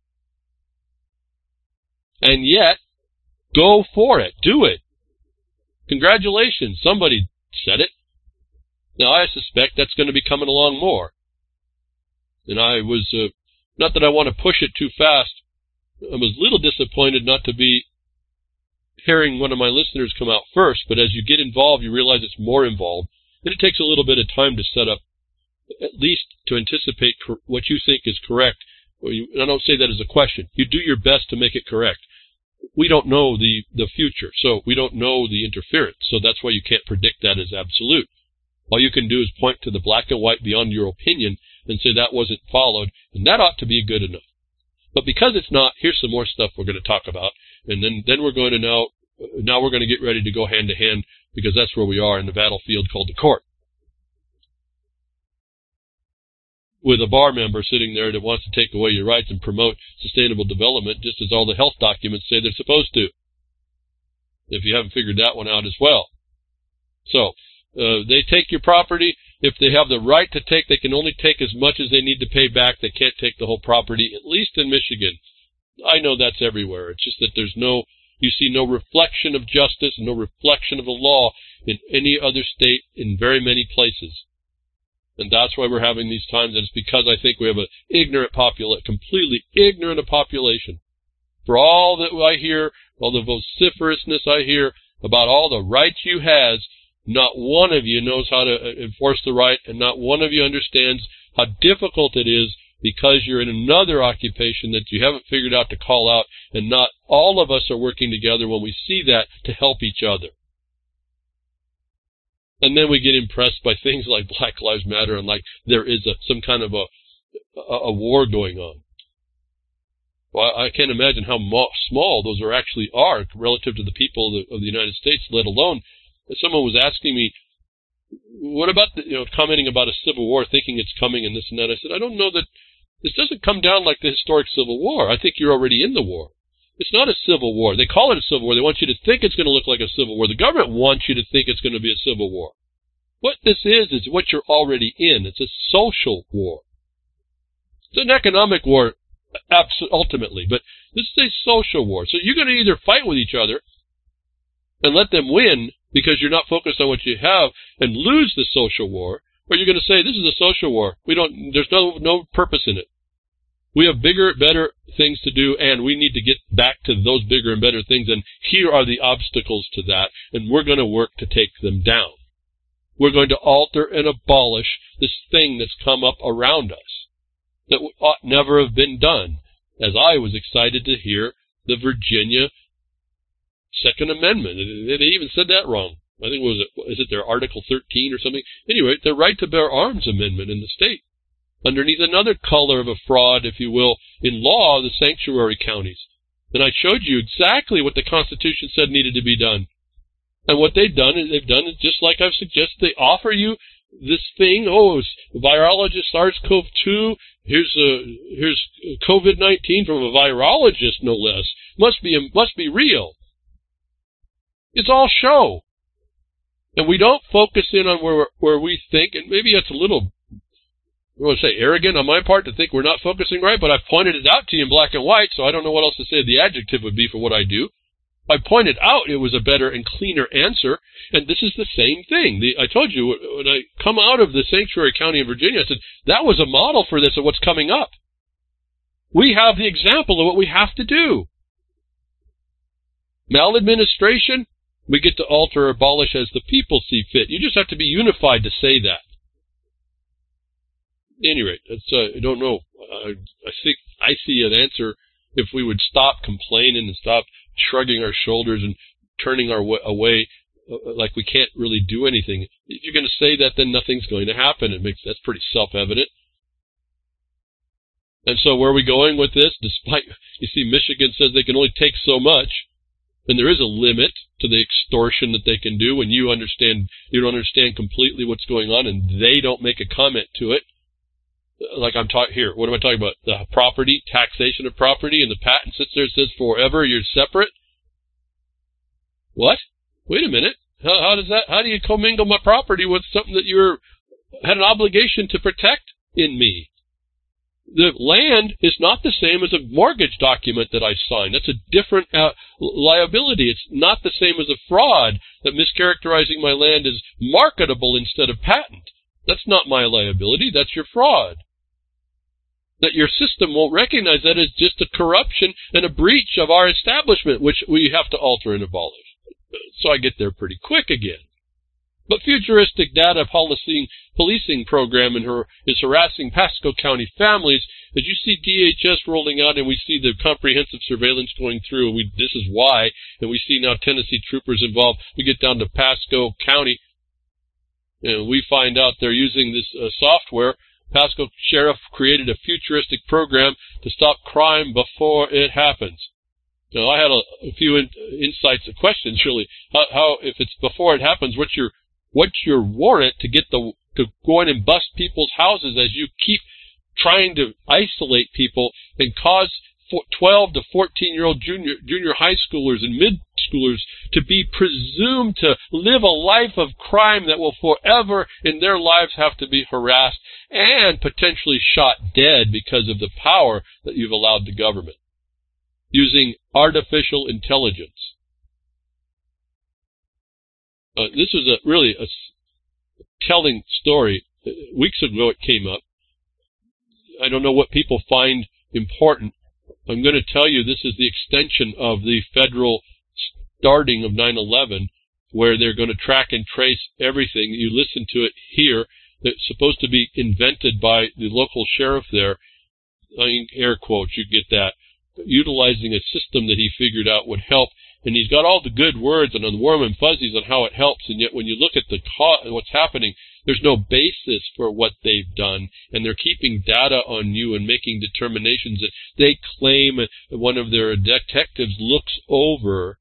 And yet, go for it. Do it. Congratulations. Somebody said it. Now, I suspect that's going to be coming along more. And I was, uh, not that I want to push it too fast. I was a little disappointed not to be hearing one of my listeners come out first, but as you get involved, you realize it's more involved. And it takes a little bit of time to set up, at least to anticipate what you think is correct. And I don't say that as a question. You do your best to make it correct. We don't know the, the future, so we don't know the interference. So that's why you can't predict that as absolute. All you can do is point to the black and white beyond your opinion and say that wasn't followed, and that ought to be good enough. But because it's not, here's some more stuff we're going to talk about, and then, then we're going to now, now we're going to get ready to go hand to hand, because that's where we are in the battlefield called the court. With a bar member sitting there that wants to take away your rights and promote sustainable development, just as all the health documents say they're supposed to. If you haven't figured that one out as well. So, uh, they take your property. If they have the right to take, they can only take as much as they need to pay back. They can't take the whole property, at least in Michigan. I know that's everywhere. It's just that there's no, you see no reflection of justice, no reflection of the law in any other state in very many places. And that's why we're having these times, and it's because I think we have an ignorant population, completely ignorant population. For all that I hear, all the vociferousness I hear about all the rights you has, not one of you knows how to enforce the right, and not one of you understands how difficult it is because you're in another occupation that you haven't figured out to call out, and not all of us are working together when we see that to help each other. And then we get impressed by things like Black Lives Matter and like there is a, some kind of a, a, a war going on. Well, I can't imagine how mo- small those are actually are relative to the people of the, of the United States, let alone someone was asking me, what about, the, you know, commenting about a civil war, thinking it's coming and this and that. I said, I don't know that, this doesn't come down like the historic Civil War. I think you're already in the war. It's not a civil war. They call it a civil war. They want you to think it's going to look like a civil war. The government wants you to think it's going to be a civil war. What this is, is what you're already in. It's a social war. It's an economic war, ultimately, but this is a social war. So you're going to either fight with each other and let them win because you're not focused on what you have and lose the social war, or you're going to say, this is a social war. We don't, there's no, no purpose in it. We have bigger, better things to do, and we need to get back to those bigger and better things, and here are the obstacles to that, and we're going to work to take them down. We're going to alter and abolish this thing that's come up around us that ought never have been done, as I was excited to hear the Virginia Second Amendment. They even said that wrong. I think, was it, is it their Article thirteen or something? Anyway, their Right to Bear Arms Amendment in the state. Underneath another color of a fraud, if you will, in law, the sanctuary counties. And I showed you exactly what the Constitution said needed to be done. And what they've done is they've done it just like I've suggested. They offer you this thing, oh, virologist SARS-CoV two, here's a, here's COVID nineteen from a virologist, no less. Must be, must be real. It's all show. And we don't focus in on where, where we think, and maybe that's a little, I want to say arrogant on my part to think we're not focusing right, but I've pointed it out to you in black and white, so I don't know what else to say the adjective would be for what I do. I pointed out it was a better and cleaner answer, and this is the same thing. The, I told you, when I come out of the sanctuary county in Virginia, I said, that was a model for this of what's coming up. We have the example of what we have to do. Maladministration, we get to alter or abolish as the people see fit. You just have to be unified to say that. At any rate, that's, uh, I don't know. I, I think I see an answer if we would stop complaining and stop shrugging our shoulders and turning our way away uh, like we can't really do anything. If you're going to say that, then nothing's going to happen. It makes that's pretty self-evident. And so where are we going with this? Despite, you see, Michigan says they can only take so much, and there is a limit to the extortion that they can do when you understand, you don't understand completely what's going on, and they don't make a comment to it. Like I'm talking here, what am I talking about? The property, taxation of property, and the patent sits there and says forever you're separate. What? Wait a minute. How, how does that? How do you commingle my property with something that you had an obligation to protect in me? The land is not the same as a mortgage document that I signed. That's a different uh, liability. It's not the same as a fraud that mischaracterizing my land is marketable instead of patent. That's not my liability. That's your fraud. That your system won't recognize that as just a corruption and a breach of our establishment, which we have to alter and abolish. So I get there pretty quick again. But futuristic data policing, policing program in her is harassing Pasco County families. As you see D H S rolling out and we see the comprehensive surveillance going through, and we, this is why, and we see now Tennessee troopers involved. We get down to Pasco County, and we find out they're using this uh, software. Pasco Sheriff created a futuristic program to stop crime before it happens. Now, I had a, a few in, insights and questions, really. How, how, if it's before it happens, what's your what's your warrant to get the to go in and bust people's houses as you keep trying to isolate people and cause twelve to fourteen year old junior junior high schoolers and mid schoolers to be presumed to live a life of crime that will forever in their lives have to be harassed and potentially shot dead because of the power that you've allowed the government using artificial intelligence. Uh, this was a really a telling story. Weeks ago it came up. I don't know what people find important. I'm going to tell you this is the extension of the federal starting of nine eleven, where they're going to track and trace everything. You listen to it here. That's supposed to be invented by the local sheriff there. I mean, air quotes, you get that. Utilizing a system that he figured out would help. And he's got all the good words and the warm and fuzzies on how it helps. And yet when you look at the co- what's happening, there's no basis for what they've done. And they're keeping data on you and making determinations that they claim one of their detectives looks over.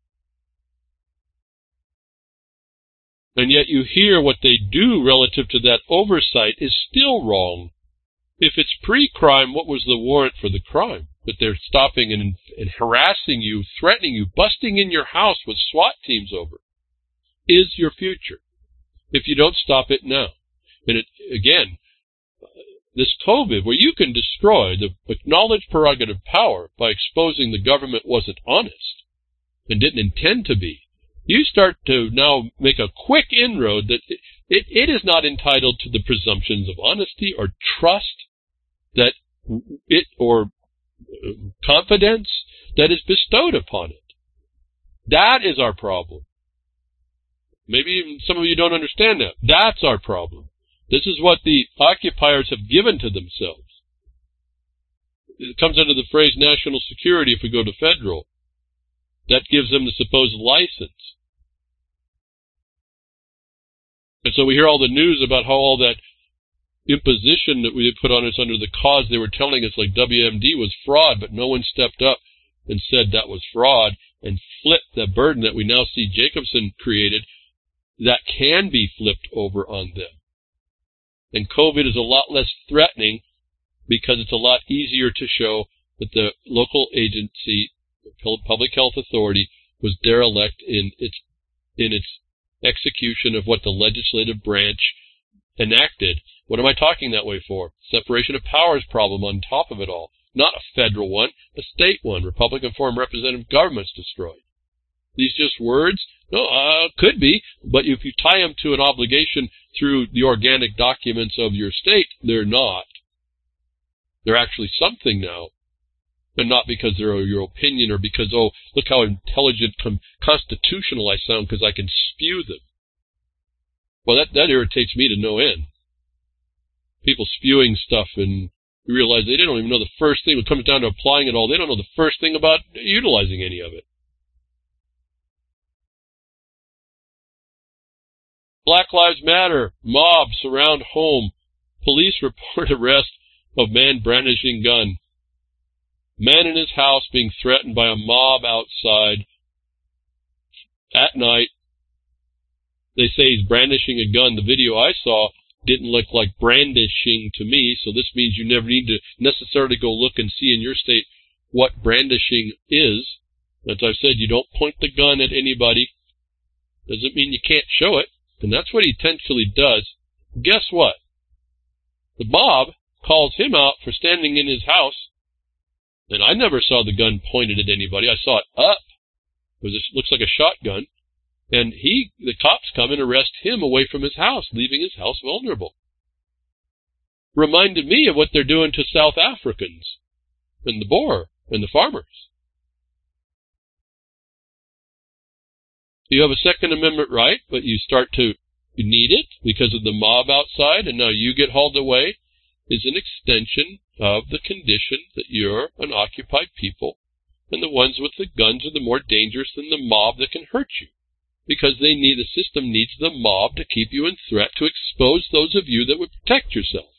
And yet you hear what they do relative to that oversight is still wrong. If it's pre-crime, what was the warrant for the crime? That they're stopping and, and harassing you, threatening you, busting in your house with SWAT teams over, is your future if you don't stop it now. And it, again, this COVID, where you can destroy the acknowledged prerogative power by exposing the government wasn't honest and didn't intend to be, you start to now make a quick inroad that it, it, it is not entitled to the presumptions of honesty or trust that it, or confidence that is bestowed upon it. That is our problem. Maybe even some of you don't understand that. That's our problem. This is what the occupiers have given to themselves. It comes under the phrase national security if we go to federal. That gives them the supposed license. And so we hear all the news about how all that imposition that we put on us under the cause they were telling us like W M D was fraud, but no one stepped up and said that was fraud and flipped the burden that we now see Jacobson created that can be flipped over on them. And COVID is a lot less threatening because it's a lot easier to show that the local agency, public health authority, was derelict in its in its execution of what the legislative branch enacted. What am I talking that way for? Separation of powers problem on top of it all. Not a federal one, a state one. Republican form representative governments destroyed. these just words? No, uh, could be, but if you tie them to an obligation through the organic documents of your state, they're not. They're actually something now, and not because they're your opinion or because, oh, look how intelligent, com- constitutional I sound because I can spew them. Well, that, that irritates me to no end. People spewing stuff and you realize they don't even know the first thing. When it comes down to applying it all, they don't know the first thing about utilizing any of it. Black Lives Matter. Mob surround home. Police report arrest of man brandishing gun. Man in his house being threatened by a mob outside at night. They say he's brandishing a gun. The video I saw didn't look like brandishing to me, so this means you never need to necessarily go look and see in your state what brandishing is. As I've said, you don't point the gun at anybody. Doesn't mean you can't show it, and that's what he intentionally does. Guess what? The mob calls him out for standing in his house, and I never saw the gun pointed at anybody. I saw it up. It, was a, looks like a shotgun. And he, the cops come and arrest him away from his house, leaving his house vulnerable. Reminded me of what they're doing to South Africans and the Boer and the farmers. You have a Second Amendment right, but you start to need it because of the mob outside, and now you get hauled away, is an extension of the condition that you're an occupied people, and the ones with the guns are the more dangerous than the mob that can hurt you. Because they need, the system needs the mob to keep you in threat, to expose those of you that would protect yourself.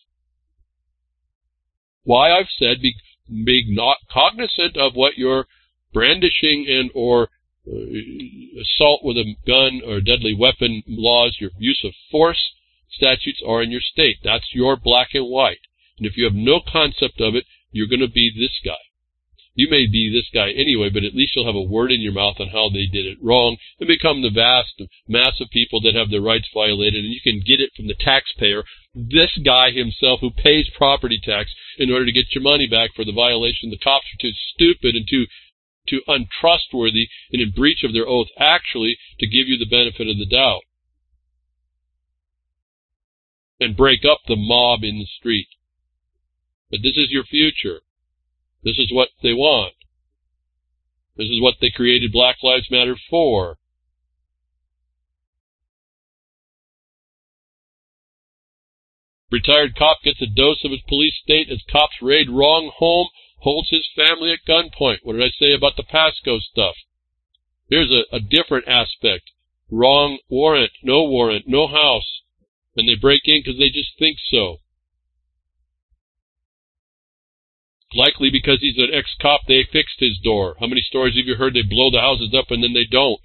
Why I've said be, be not cognizant of what your brandishing and or uh, assault with a gun or deadly weapon laws, your use of force statutes are in your state. That's your black and white. And if you have no concept of it, you're going to be this guy. You may be this guy anyway, but at least you'll have a word in your mouth on how they did it wrong and become the vast mass of people that have their rights violated, and you can get it from the taxpayer, this guy himself who pays property tax in order to get your money back for the violation. The cops are too stupid and too, too untrustworthy and in breach of their oath actually to give you the benefit of the doubt and break up the mob in the street. But this is your future. This is what they want. This is what they created Black Lives Matter for. Retired cop gets a dose of his police state as cops raid wrong home, holds his family at gunpoint. What did I say about the Pasco stuff? Here's a, a different aspect. Wrong warrant, no warrant, no house. And they break in because they just think so. Likely because he's an ex-cop, they fixed his door. How many stories have you heard they blow the houses up and then they don't?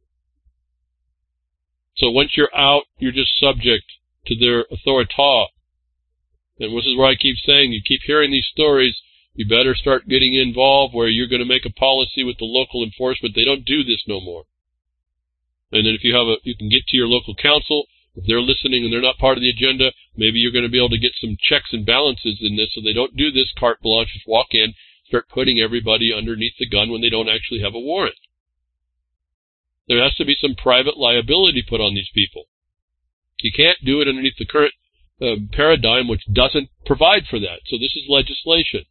So once you're out, you're just subject to their authority. And this is where I keep saying, you keep hearing these stories, you better start getting involved where you're going to make a policy with the local enforcement. They don't do this no more. And then if you have a, you can get to your local council. If they're listening and they're not part of the agenda, maybe you're going to be able to get some checks and balances in this so they don't do this carte blanche, just walk in, start putting everybody underneath the gun when they don't actually have a warrant. There has to be some private liability put on these people. You can't do it underneath the current uh, paradigm, which doesn't provide for that. So this is legislation.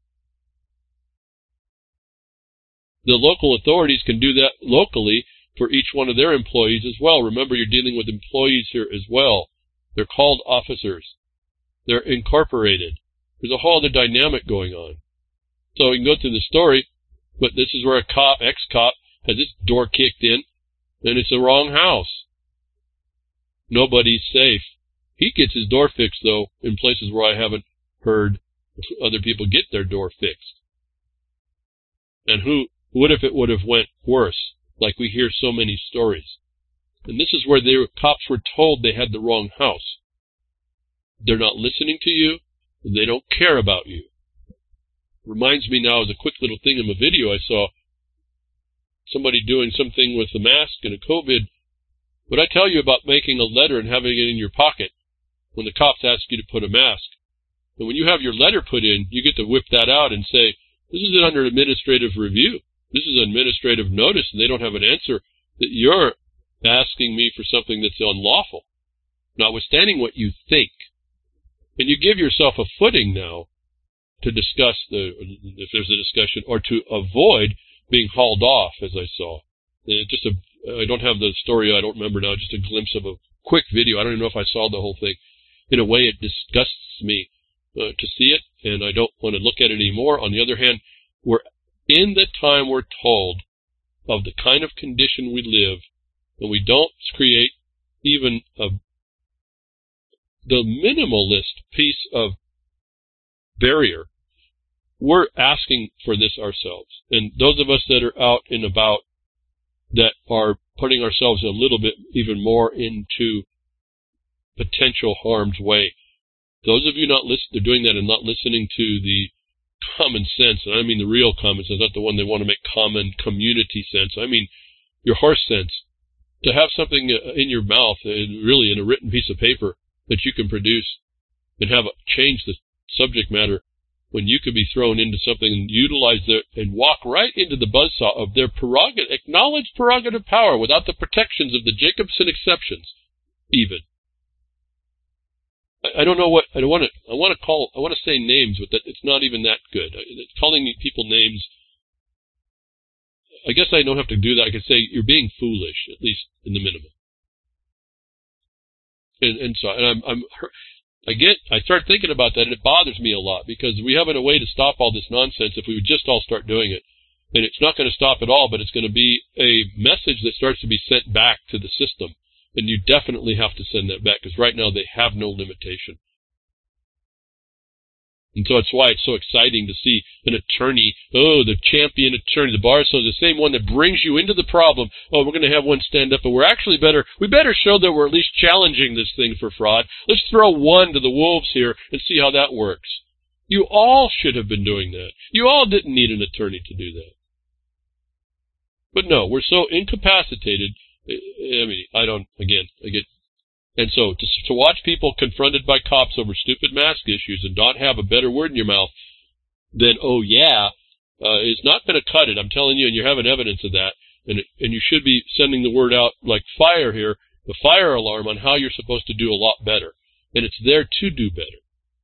The local authorities can do that locally for each one of their employees as well. Remember, you're dealing with employees here as well. They're called officers. They're incorporated. There's a whole other dynamic going on. So we can go through the story, but this is where a cop, ex-cop, has his door kicked in, and it's the wrong house. Nobody's safe. He gets his door fixed, though, in places where I haven't heard other people get their door fixed. And who, what if it would have went worse? Like we hear so many stories. And this is where the cops were told they had the wrong house. They're not listening to you. They don't care about you. Reminds me now of a quick little thing in a video I saw. Somebody doing something with a mask and a COVID. What I tell you about making a letter and having it in your pocket when the cops ask you to put a mask. And when you have your letter put in, you get to whip that out and say, this is under administrative review. This is administrative notice, and they don't have an answer that you're asking me for something that's unlawful, notwithstanding what you think. And you give yourself a footing now to discuss the, if there's a discussion, or to avoid being hauled off, as I saw. Uh, just a, I don't have the story, I don't remember now, just a glimpse of a quick video. I don't even know if I saw the whole thing. In a way, it disgusts me uh, to see it, and I don't want to look at it anymore. On the other hand, we're in the time we're told of the kind of condition we live, and we don't create even a, the minimalist piece of barrier. We're asking for this ourselves. And those of us that are out and about that are putting ourselves a little bit even more into potential harm's way, those of you not listen, they're doing that and not listening to the common sense, and I mean the real common sense, not the one they want to make common community sense. I mean your horse sense. To have something in your mouth, and really in a written piece of paper that you can produce and have it change the subject matter, when you could be thrown into something and utilize it and walk right into the buzzsaw of their prerogative, acknowledged prerogative power without the protections of the Jacobson exceptions, even. I, I don't know what I don't want to. I want to call. I want to say names, but that it's not even that good. Calling people names. I guess I don't have to do that. I can say you're being foolish, at least in the minimum. And, and so, and I'm, I'm, I get, I start thinking about that, and it bothers me a lot because we have a way to stop all this nonsense if we would just all start doing it. And it's not going to stop at all, but it's going to be a message that starts to be sent back to the system. And you definitely have to send that back because right now they have no limitation. And so that's why it's so exciting to see an attorney, oh, the champion attorney, the bar, so the same one that brings you into the problem. Oh, we're going to have one stand up, but we're actually better, we better show that we're at least challenging this thing for fraud. Let's throw one to the wolves here and see how that works. You all should have been doing that. You all didn't need an attorney to do that. But no, we're so incapacitated. I mean, I don't, again, I get, and so to, to watch people confronted by cops over stupid mask issues and not have a better word in your mouth than, oh yeah, uh, is not going to cut it. I'm telling you, and you're having evidence of that. And, it, and you should be sending the word out like fire here, the fire alarm on how you're supposed to do a lot better. And it's there to do better.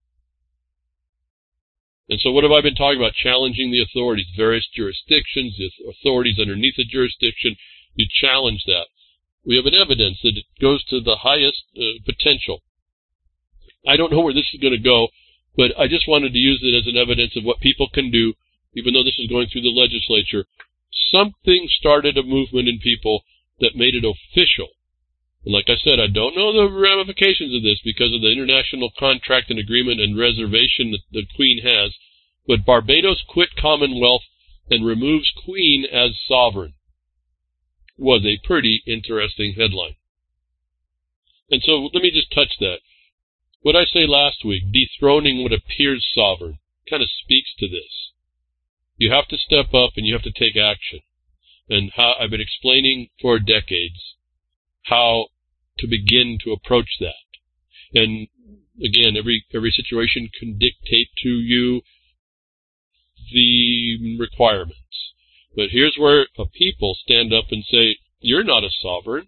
And so what have I been talking about? Challenging the authorities, various jurisdictions, the authorities underneath the jurisdiction. You challenge that. We have an evidence that it goes to the highest uh, potential. I don't know where this is going to go, but I just wanted to use it as an evidence of what people can do, even though this is going through the legislature. Something started a movement in people that made it official. And like I said, I don't know the ramifications of this because of the international contract and agreement and reservation that the Queen has, but Barbados quit Commonwealth and removes Queen as sovereign. Was a pretty interesting headline. And so let me just touch that. What I say last week, dethroning what appears sovereign, kind of speaks to this. You have to step up and you have to take action. And how I've been explaining for decades how to begin to approach that. And again, every every situation can dictate to you the requirements. But here's where a people stand up and say, you're not a sovereign.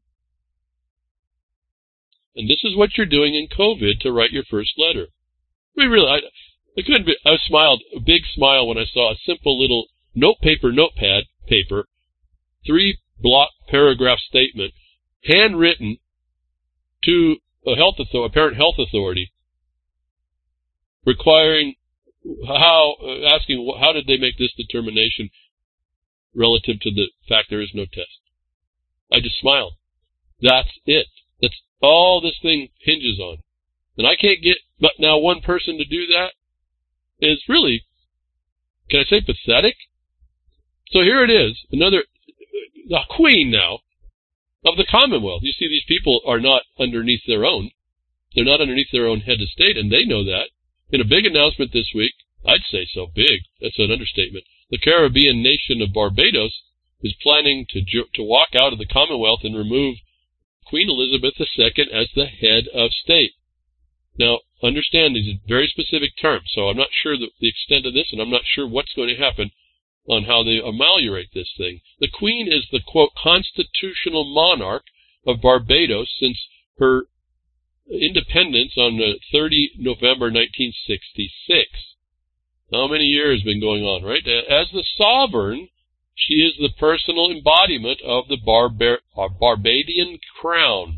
And this is what you're doing in COVID to write your first letter. I mean, really, I, I couldn't be, I smiled, a big smile when I saw a simple little note paper, notepad paper, three block paragraph statement, handwritten to a health authority, a parent health authority, requiring how, uh, asking how did they make this determination relative to the fact there is no test. I just smiled. That's it. That's all this thing hinges on. And I can't get but now one person to do that is really, can I say pathetic? So here it is, another, the Queen now of the Commonwealth. You see, these people are not underneath their own. They're not underneath their own head of state, and they know that. In a big announcement this week, I'd say so big, that's an understatement, the Caribbean nation of Barbados is planning to to walk out of the Commonwealth and remove Queen Elizabeth the Second as the head of state. Now, understand these are very specific terms, so I'm not sure the, the extent of this, and I'm not sure what's going to happen. on how they ameliorate this thing. The Queen is the, quote, constitutional monarch of Barbados since her independence on the thirtieth of November nineteen sixty-six. How many years has been going on, right? As the sovereign, she is the personal embodiment of the Barbar uh, Barbadian crown.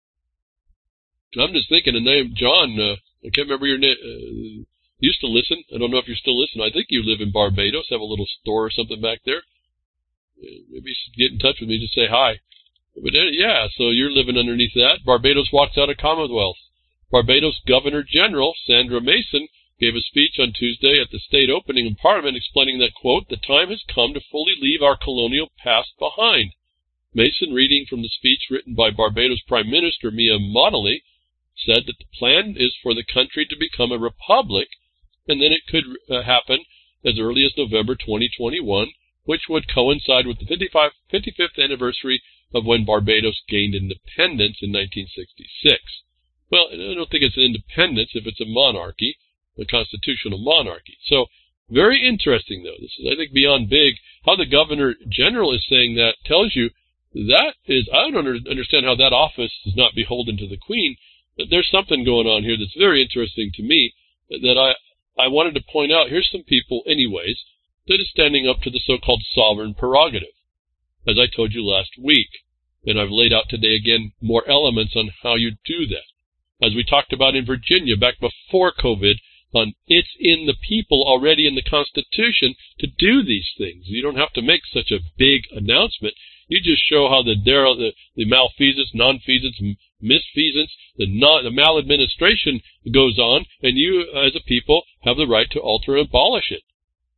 I'm just thinking, the name John, uh, I can't remember your name. Uh, used to listen. I don't know if you're still listening. I think you live in Barbados, have a little store or something back there. Maybe get in touch with me, just say hi. But uh, yeah, so you're living underneath that. Barbados walks out of Commonwealth. Barbados Governor General Sandra Mason gave a speech on Tuesday at the state opening in Parliament explaining that, quote, the time has come to fully leave our colonial past behind. Mason, reading from the speech written by Barbados Prime Minister Mia Mottley, said that the plan is for the country to become a republic, and then it could uh, happen as early as November twenty twenty-one, which would coincide with the fifty-fifth anniversary of when Barbados gained independence in nineteen sixty-six. Well, I don't think it's an independence if it's a monarchy, a constitutional monarchy. So, very interesting, though. This is, I think, beyond big. How the Governor General is saying that tells you that is, I don't understand how that office is not beholden to the Queen. There's something going on here that's very interesting to me that I, I wanted to point out. Here's some people, anyways, that is standing up to the so-called sovereign prerogative, as I told you last week. And I've laid out today, again, more elements on how you do that. As we talked about in Virginia back before COVID, on it's in the people already in the Constitution to do these things. You don't have to make such a big announcement. You just show how the the, the malfeasance, nonfeasance, misfeasance, the, non, the maladministration goes on, and you, as a people, have the right to alter and abolish it.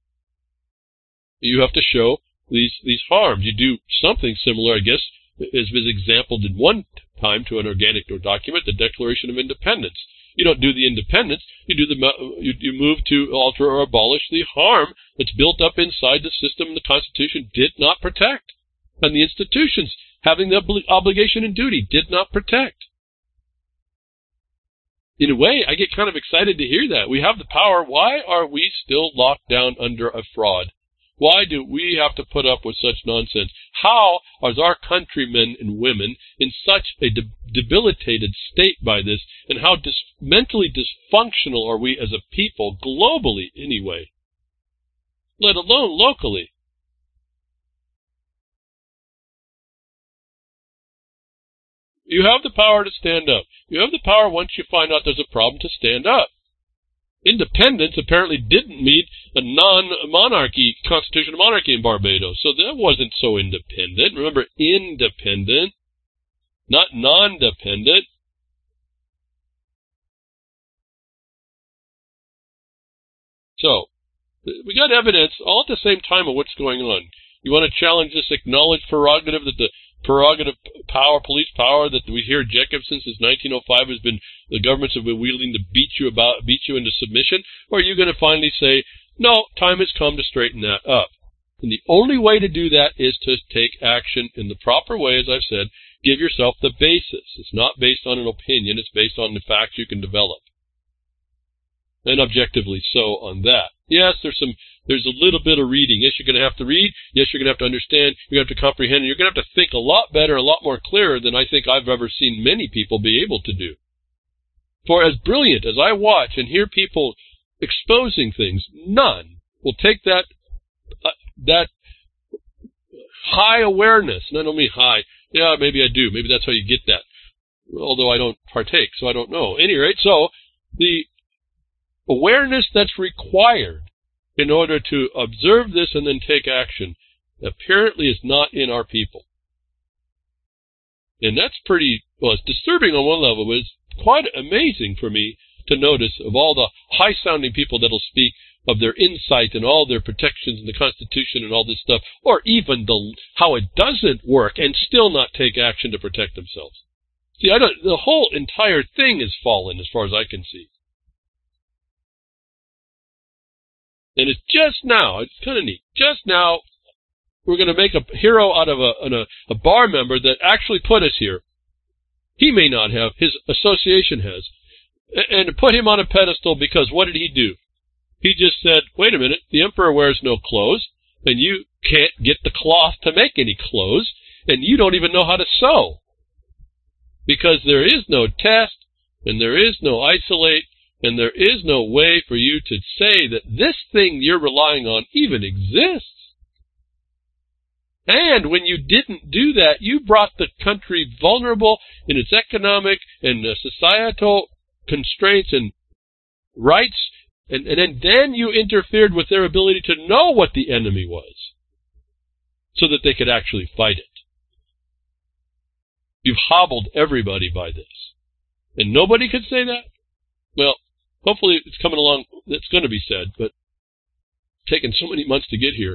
You have to show these these harms. You do something similar, I guess, as was exampled in one time to an organic document, the Declaration of Independence. You don't do the independence. You do the you, you move to alter or abolish the harm that's built up inside the system the Constitution did not protect, and the institutions having the obli obligation and duty did not protect. In a way, I get kind of excited to hear that. We have the power. Why are we still locked down under a fraud? Why do we have to put up with such nonsense? How are our countrymen and women in such a de debilitated state by this, and how dis mentally dysfunctional are we as a people, globally anyway, let alone locally? You have the power to stand up. You have the power, once you find out there's a problem, to stand up. Independence apparently didn't meet a non-monarchy, constitutional monarchy in Barbados, so that wasn't so independent. Remember, independent, not non-dependent. So, we got evidence all at the same time of what's going on. You want to challenge this acknowledged prerogative that the prerogative power, police power that we hear Jacobson since nineteen oh five has been, the governments have been wielding to beat you about, beat you into submission? Or are you going to finally say, no, time has come to straighten that up? And the only way to do that is to take action in the proper way, as I've said. Give yourself the basis. It's not based on an opinion. It's based on the facts you can develop. And objectively so on that. Yes, there's some, there's a little bit of reading. Yes, you're going to have to read. Yes, you're going to have to understand. You're going to have to comprehend. And you're going to have to think a lot better, a lot more clearer than I think I've ever seen many people be able to do. For as brilliant as I watch and hear people exposing things, none will take that, uh, that high awareness. And I don't mean high. Yeah, maybe I do. Maybe that's how you get that. Although I don't partake, so I don't know. At any rate, so the awareness that's required in order to observe this and then take action apparently is not in our people. And that's pretty, well, it's disturbing on one level, but it's quite amazing for me to notice of all the high-sounding people that'll speak of their insight and all their protections in the Constitution and all this stuff, or even the how it doesn't work and still not take action to protect themselves. See, I don't, the whole entire thing is fallen as far as I can see. And it's just now, it's kind of neat, just now we're going to make a hero out of a, a, a bar member that actually put us here. He may not have, his association has. And to put him on a pedestal because what did he do? He just said, wait a minute, the emperor wears no clothes, and you can't get the cloth to make any clothes, and you don't even know how to sew. Because there is no test, and there is no isolate, and there is no way for you to say that this thing you're relying on even exists. And when you didn't do that, you brought the country vulnerable in its economic and uh, societal constraints and rights, and, and, and then you interfered with their ability to know what the enemy was so that they could actually fight it. You've hobbled everybody by this. And nobody could say that? Well, hopefully it's coming along. It's going to be said, but it's taken so many months to get here.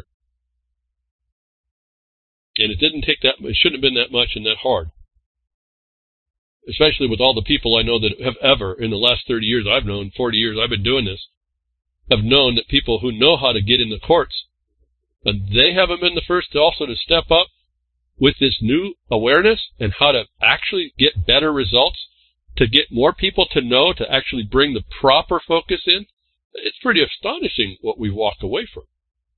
And it didn't take that, it shouldn't have been that much and that hard. Especially with all the people I know that have ever, in the last thirty years I've known, forty years I've been doing this, have known that people who know how to get in the courts, and they haven't been the first to also to step up with this new awareness and how to actually get better results, to get more people to know, to actually bring the proper focus in. It's pretty astonishing what we walk away from.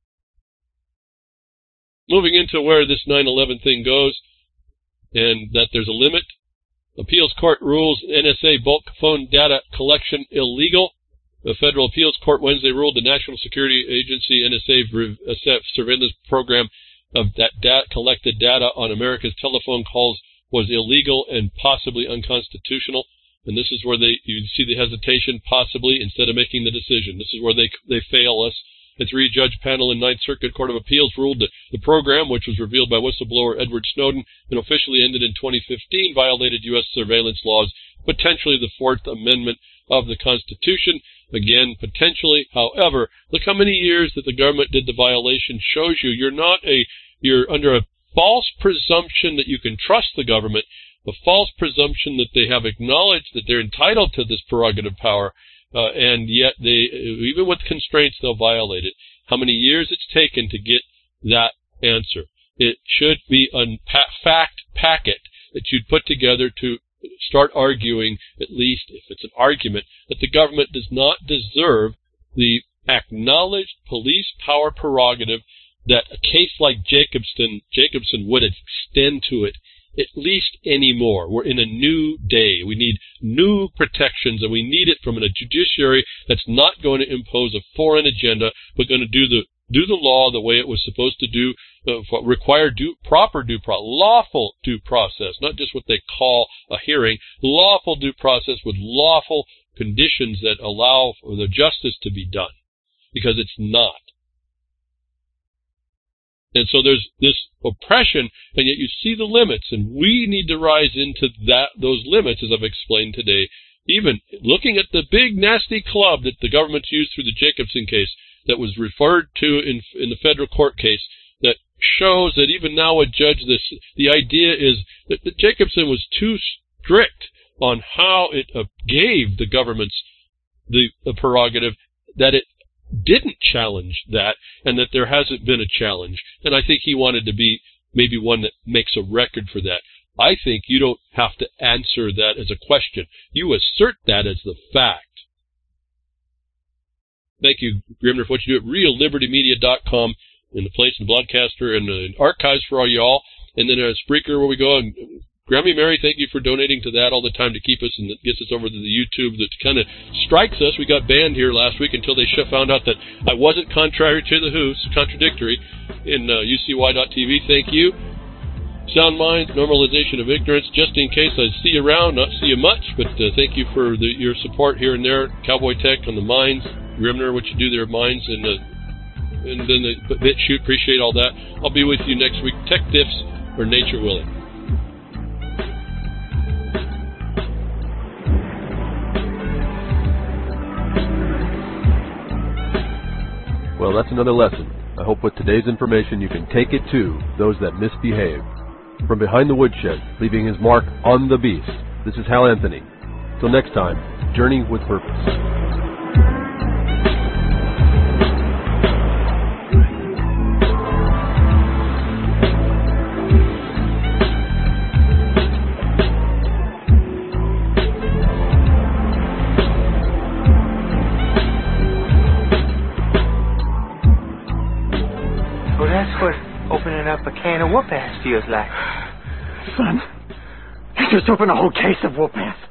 Moving into where this nine eleven thing goes, and that there's a limit. Appeals Court rules N S A bulk phone data collection illegal. The Federal Appeals Court Wednesday ruled the National Security Agency N S A surveillance program of that data, collected data on America's telephone calls was illegal and possibly unconstitutional. And this is where they you see the hesitation, possibly, instead of making the decision. This is where they they fail us. A three-judge panel in Ninth Circuit Court of Appeals ruled that the program, which was revealed by whistleblower Edward Snowden and officially ended in twenty fifteen, violated U S surveillance laws, potentially the Fourth Amendment of the Constitution. Again, potentially. However, look how many years that the government did the violation shows you you're not a you're under a false presumption that you can trust the government, a false presumption that they have acknowledged that they're entitled to this prerogative power. Uh, and yet they, even with constraints, they'll violate it. How many years it's taken to get that answer? It should be a fact packet that you'd put together to start arguing, at least if it's an argument, that the government does not deserve the acknowledged police power prerogative that a case like Jacobson, Jacobson would extend to it at least anymore. We're in a new day. We need new protections, and we need it from a judiciary that's not going to impose a foreign agenda, but going to do the do the law the way it was supposed to do, uh, require due, proper due process, lawful due process, not just what they call a hearing, lawful due process with lawful conditions that allow for the justice to be done, because it's not. And so there's this oppression, and yet you see the limits, and we need to rise into that those limits, as I've explained today. Even looking at the big, nasty club that the government's used through the Jacobson case that was referred to in, in the federal court case, that shows that even now a judge, this the idea is that, that Jacobson was too strict on how it uh, gave the government's the, the prerogative, that it didn't challenge that, and that there hasn't been a challenge. And I think he wanted to be maybe one that makes a record for that. I think you don't have to answer that as a question. You assert that as the fact. Thank you, Grimner, for what you do at real liberty media dot com, in the place and broadcaster and uh, archives for all y'all. And then a uh, Spreaker where we go. And Grammy Mary, thank you for donating to that all the time to keep us, and it gets us over to the YouTube that kind of strikes us. We got banned here last week until they found out that I wasn't contrary to the Who's, contradictory, in uh, U C Y dot T V. Thank you. Sound Mind, Normalization of Ignorance, just in case I see you around, not see you much, but uh, thank you for the, your support here and there. Cowboy Tech on the Minds, Grimner, what you do there, Minds, and, uh, and then the BitChute, appreciate all that. I'll be with you next week. Tech Diffs, or Nature Willing. Well, that's another lesson. I hope with today's information you can take it to those that misbehave. From behind the woodshed, leaving his mark on the beast, this is Hal Anthony. Till next time, journey with purpose. open up a can of whoop-ass, feels like. Son, you just opened a whole case of whoop-ass.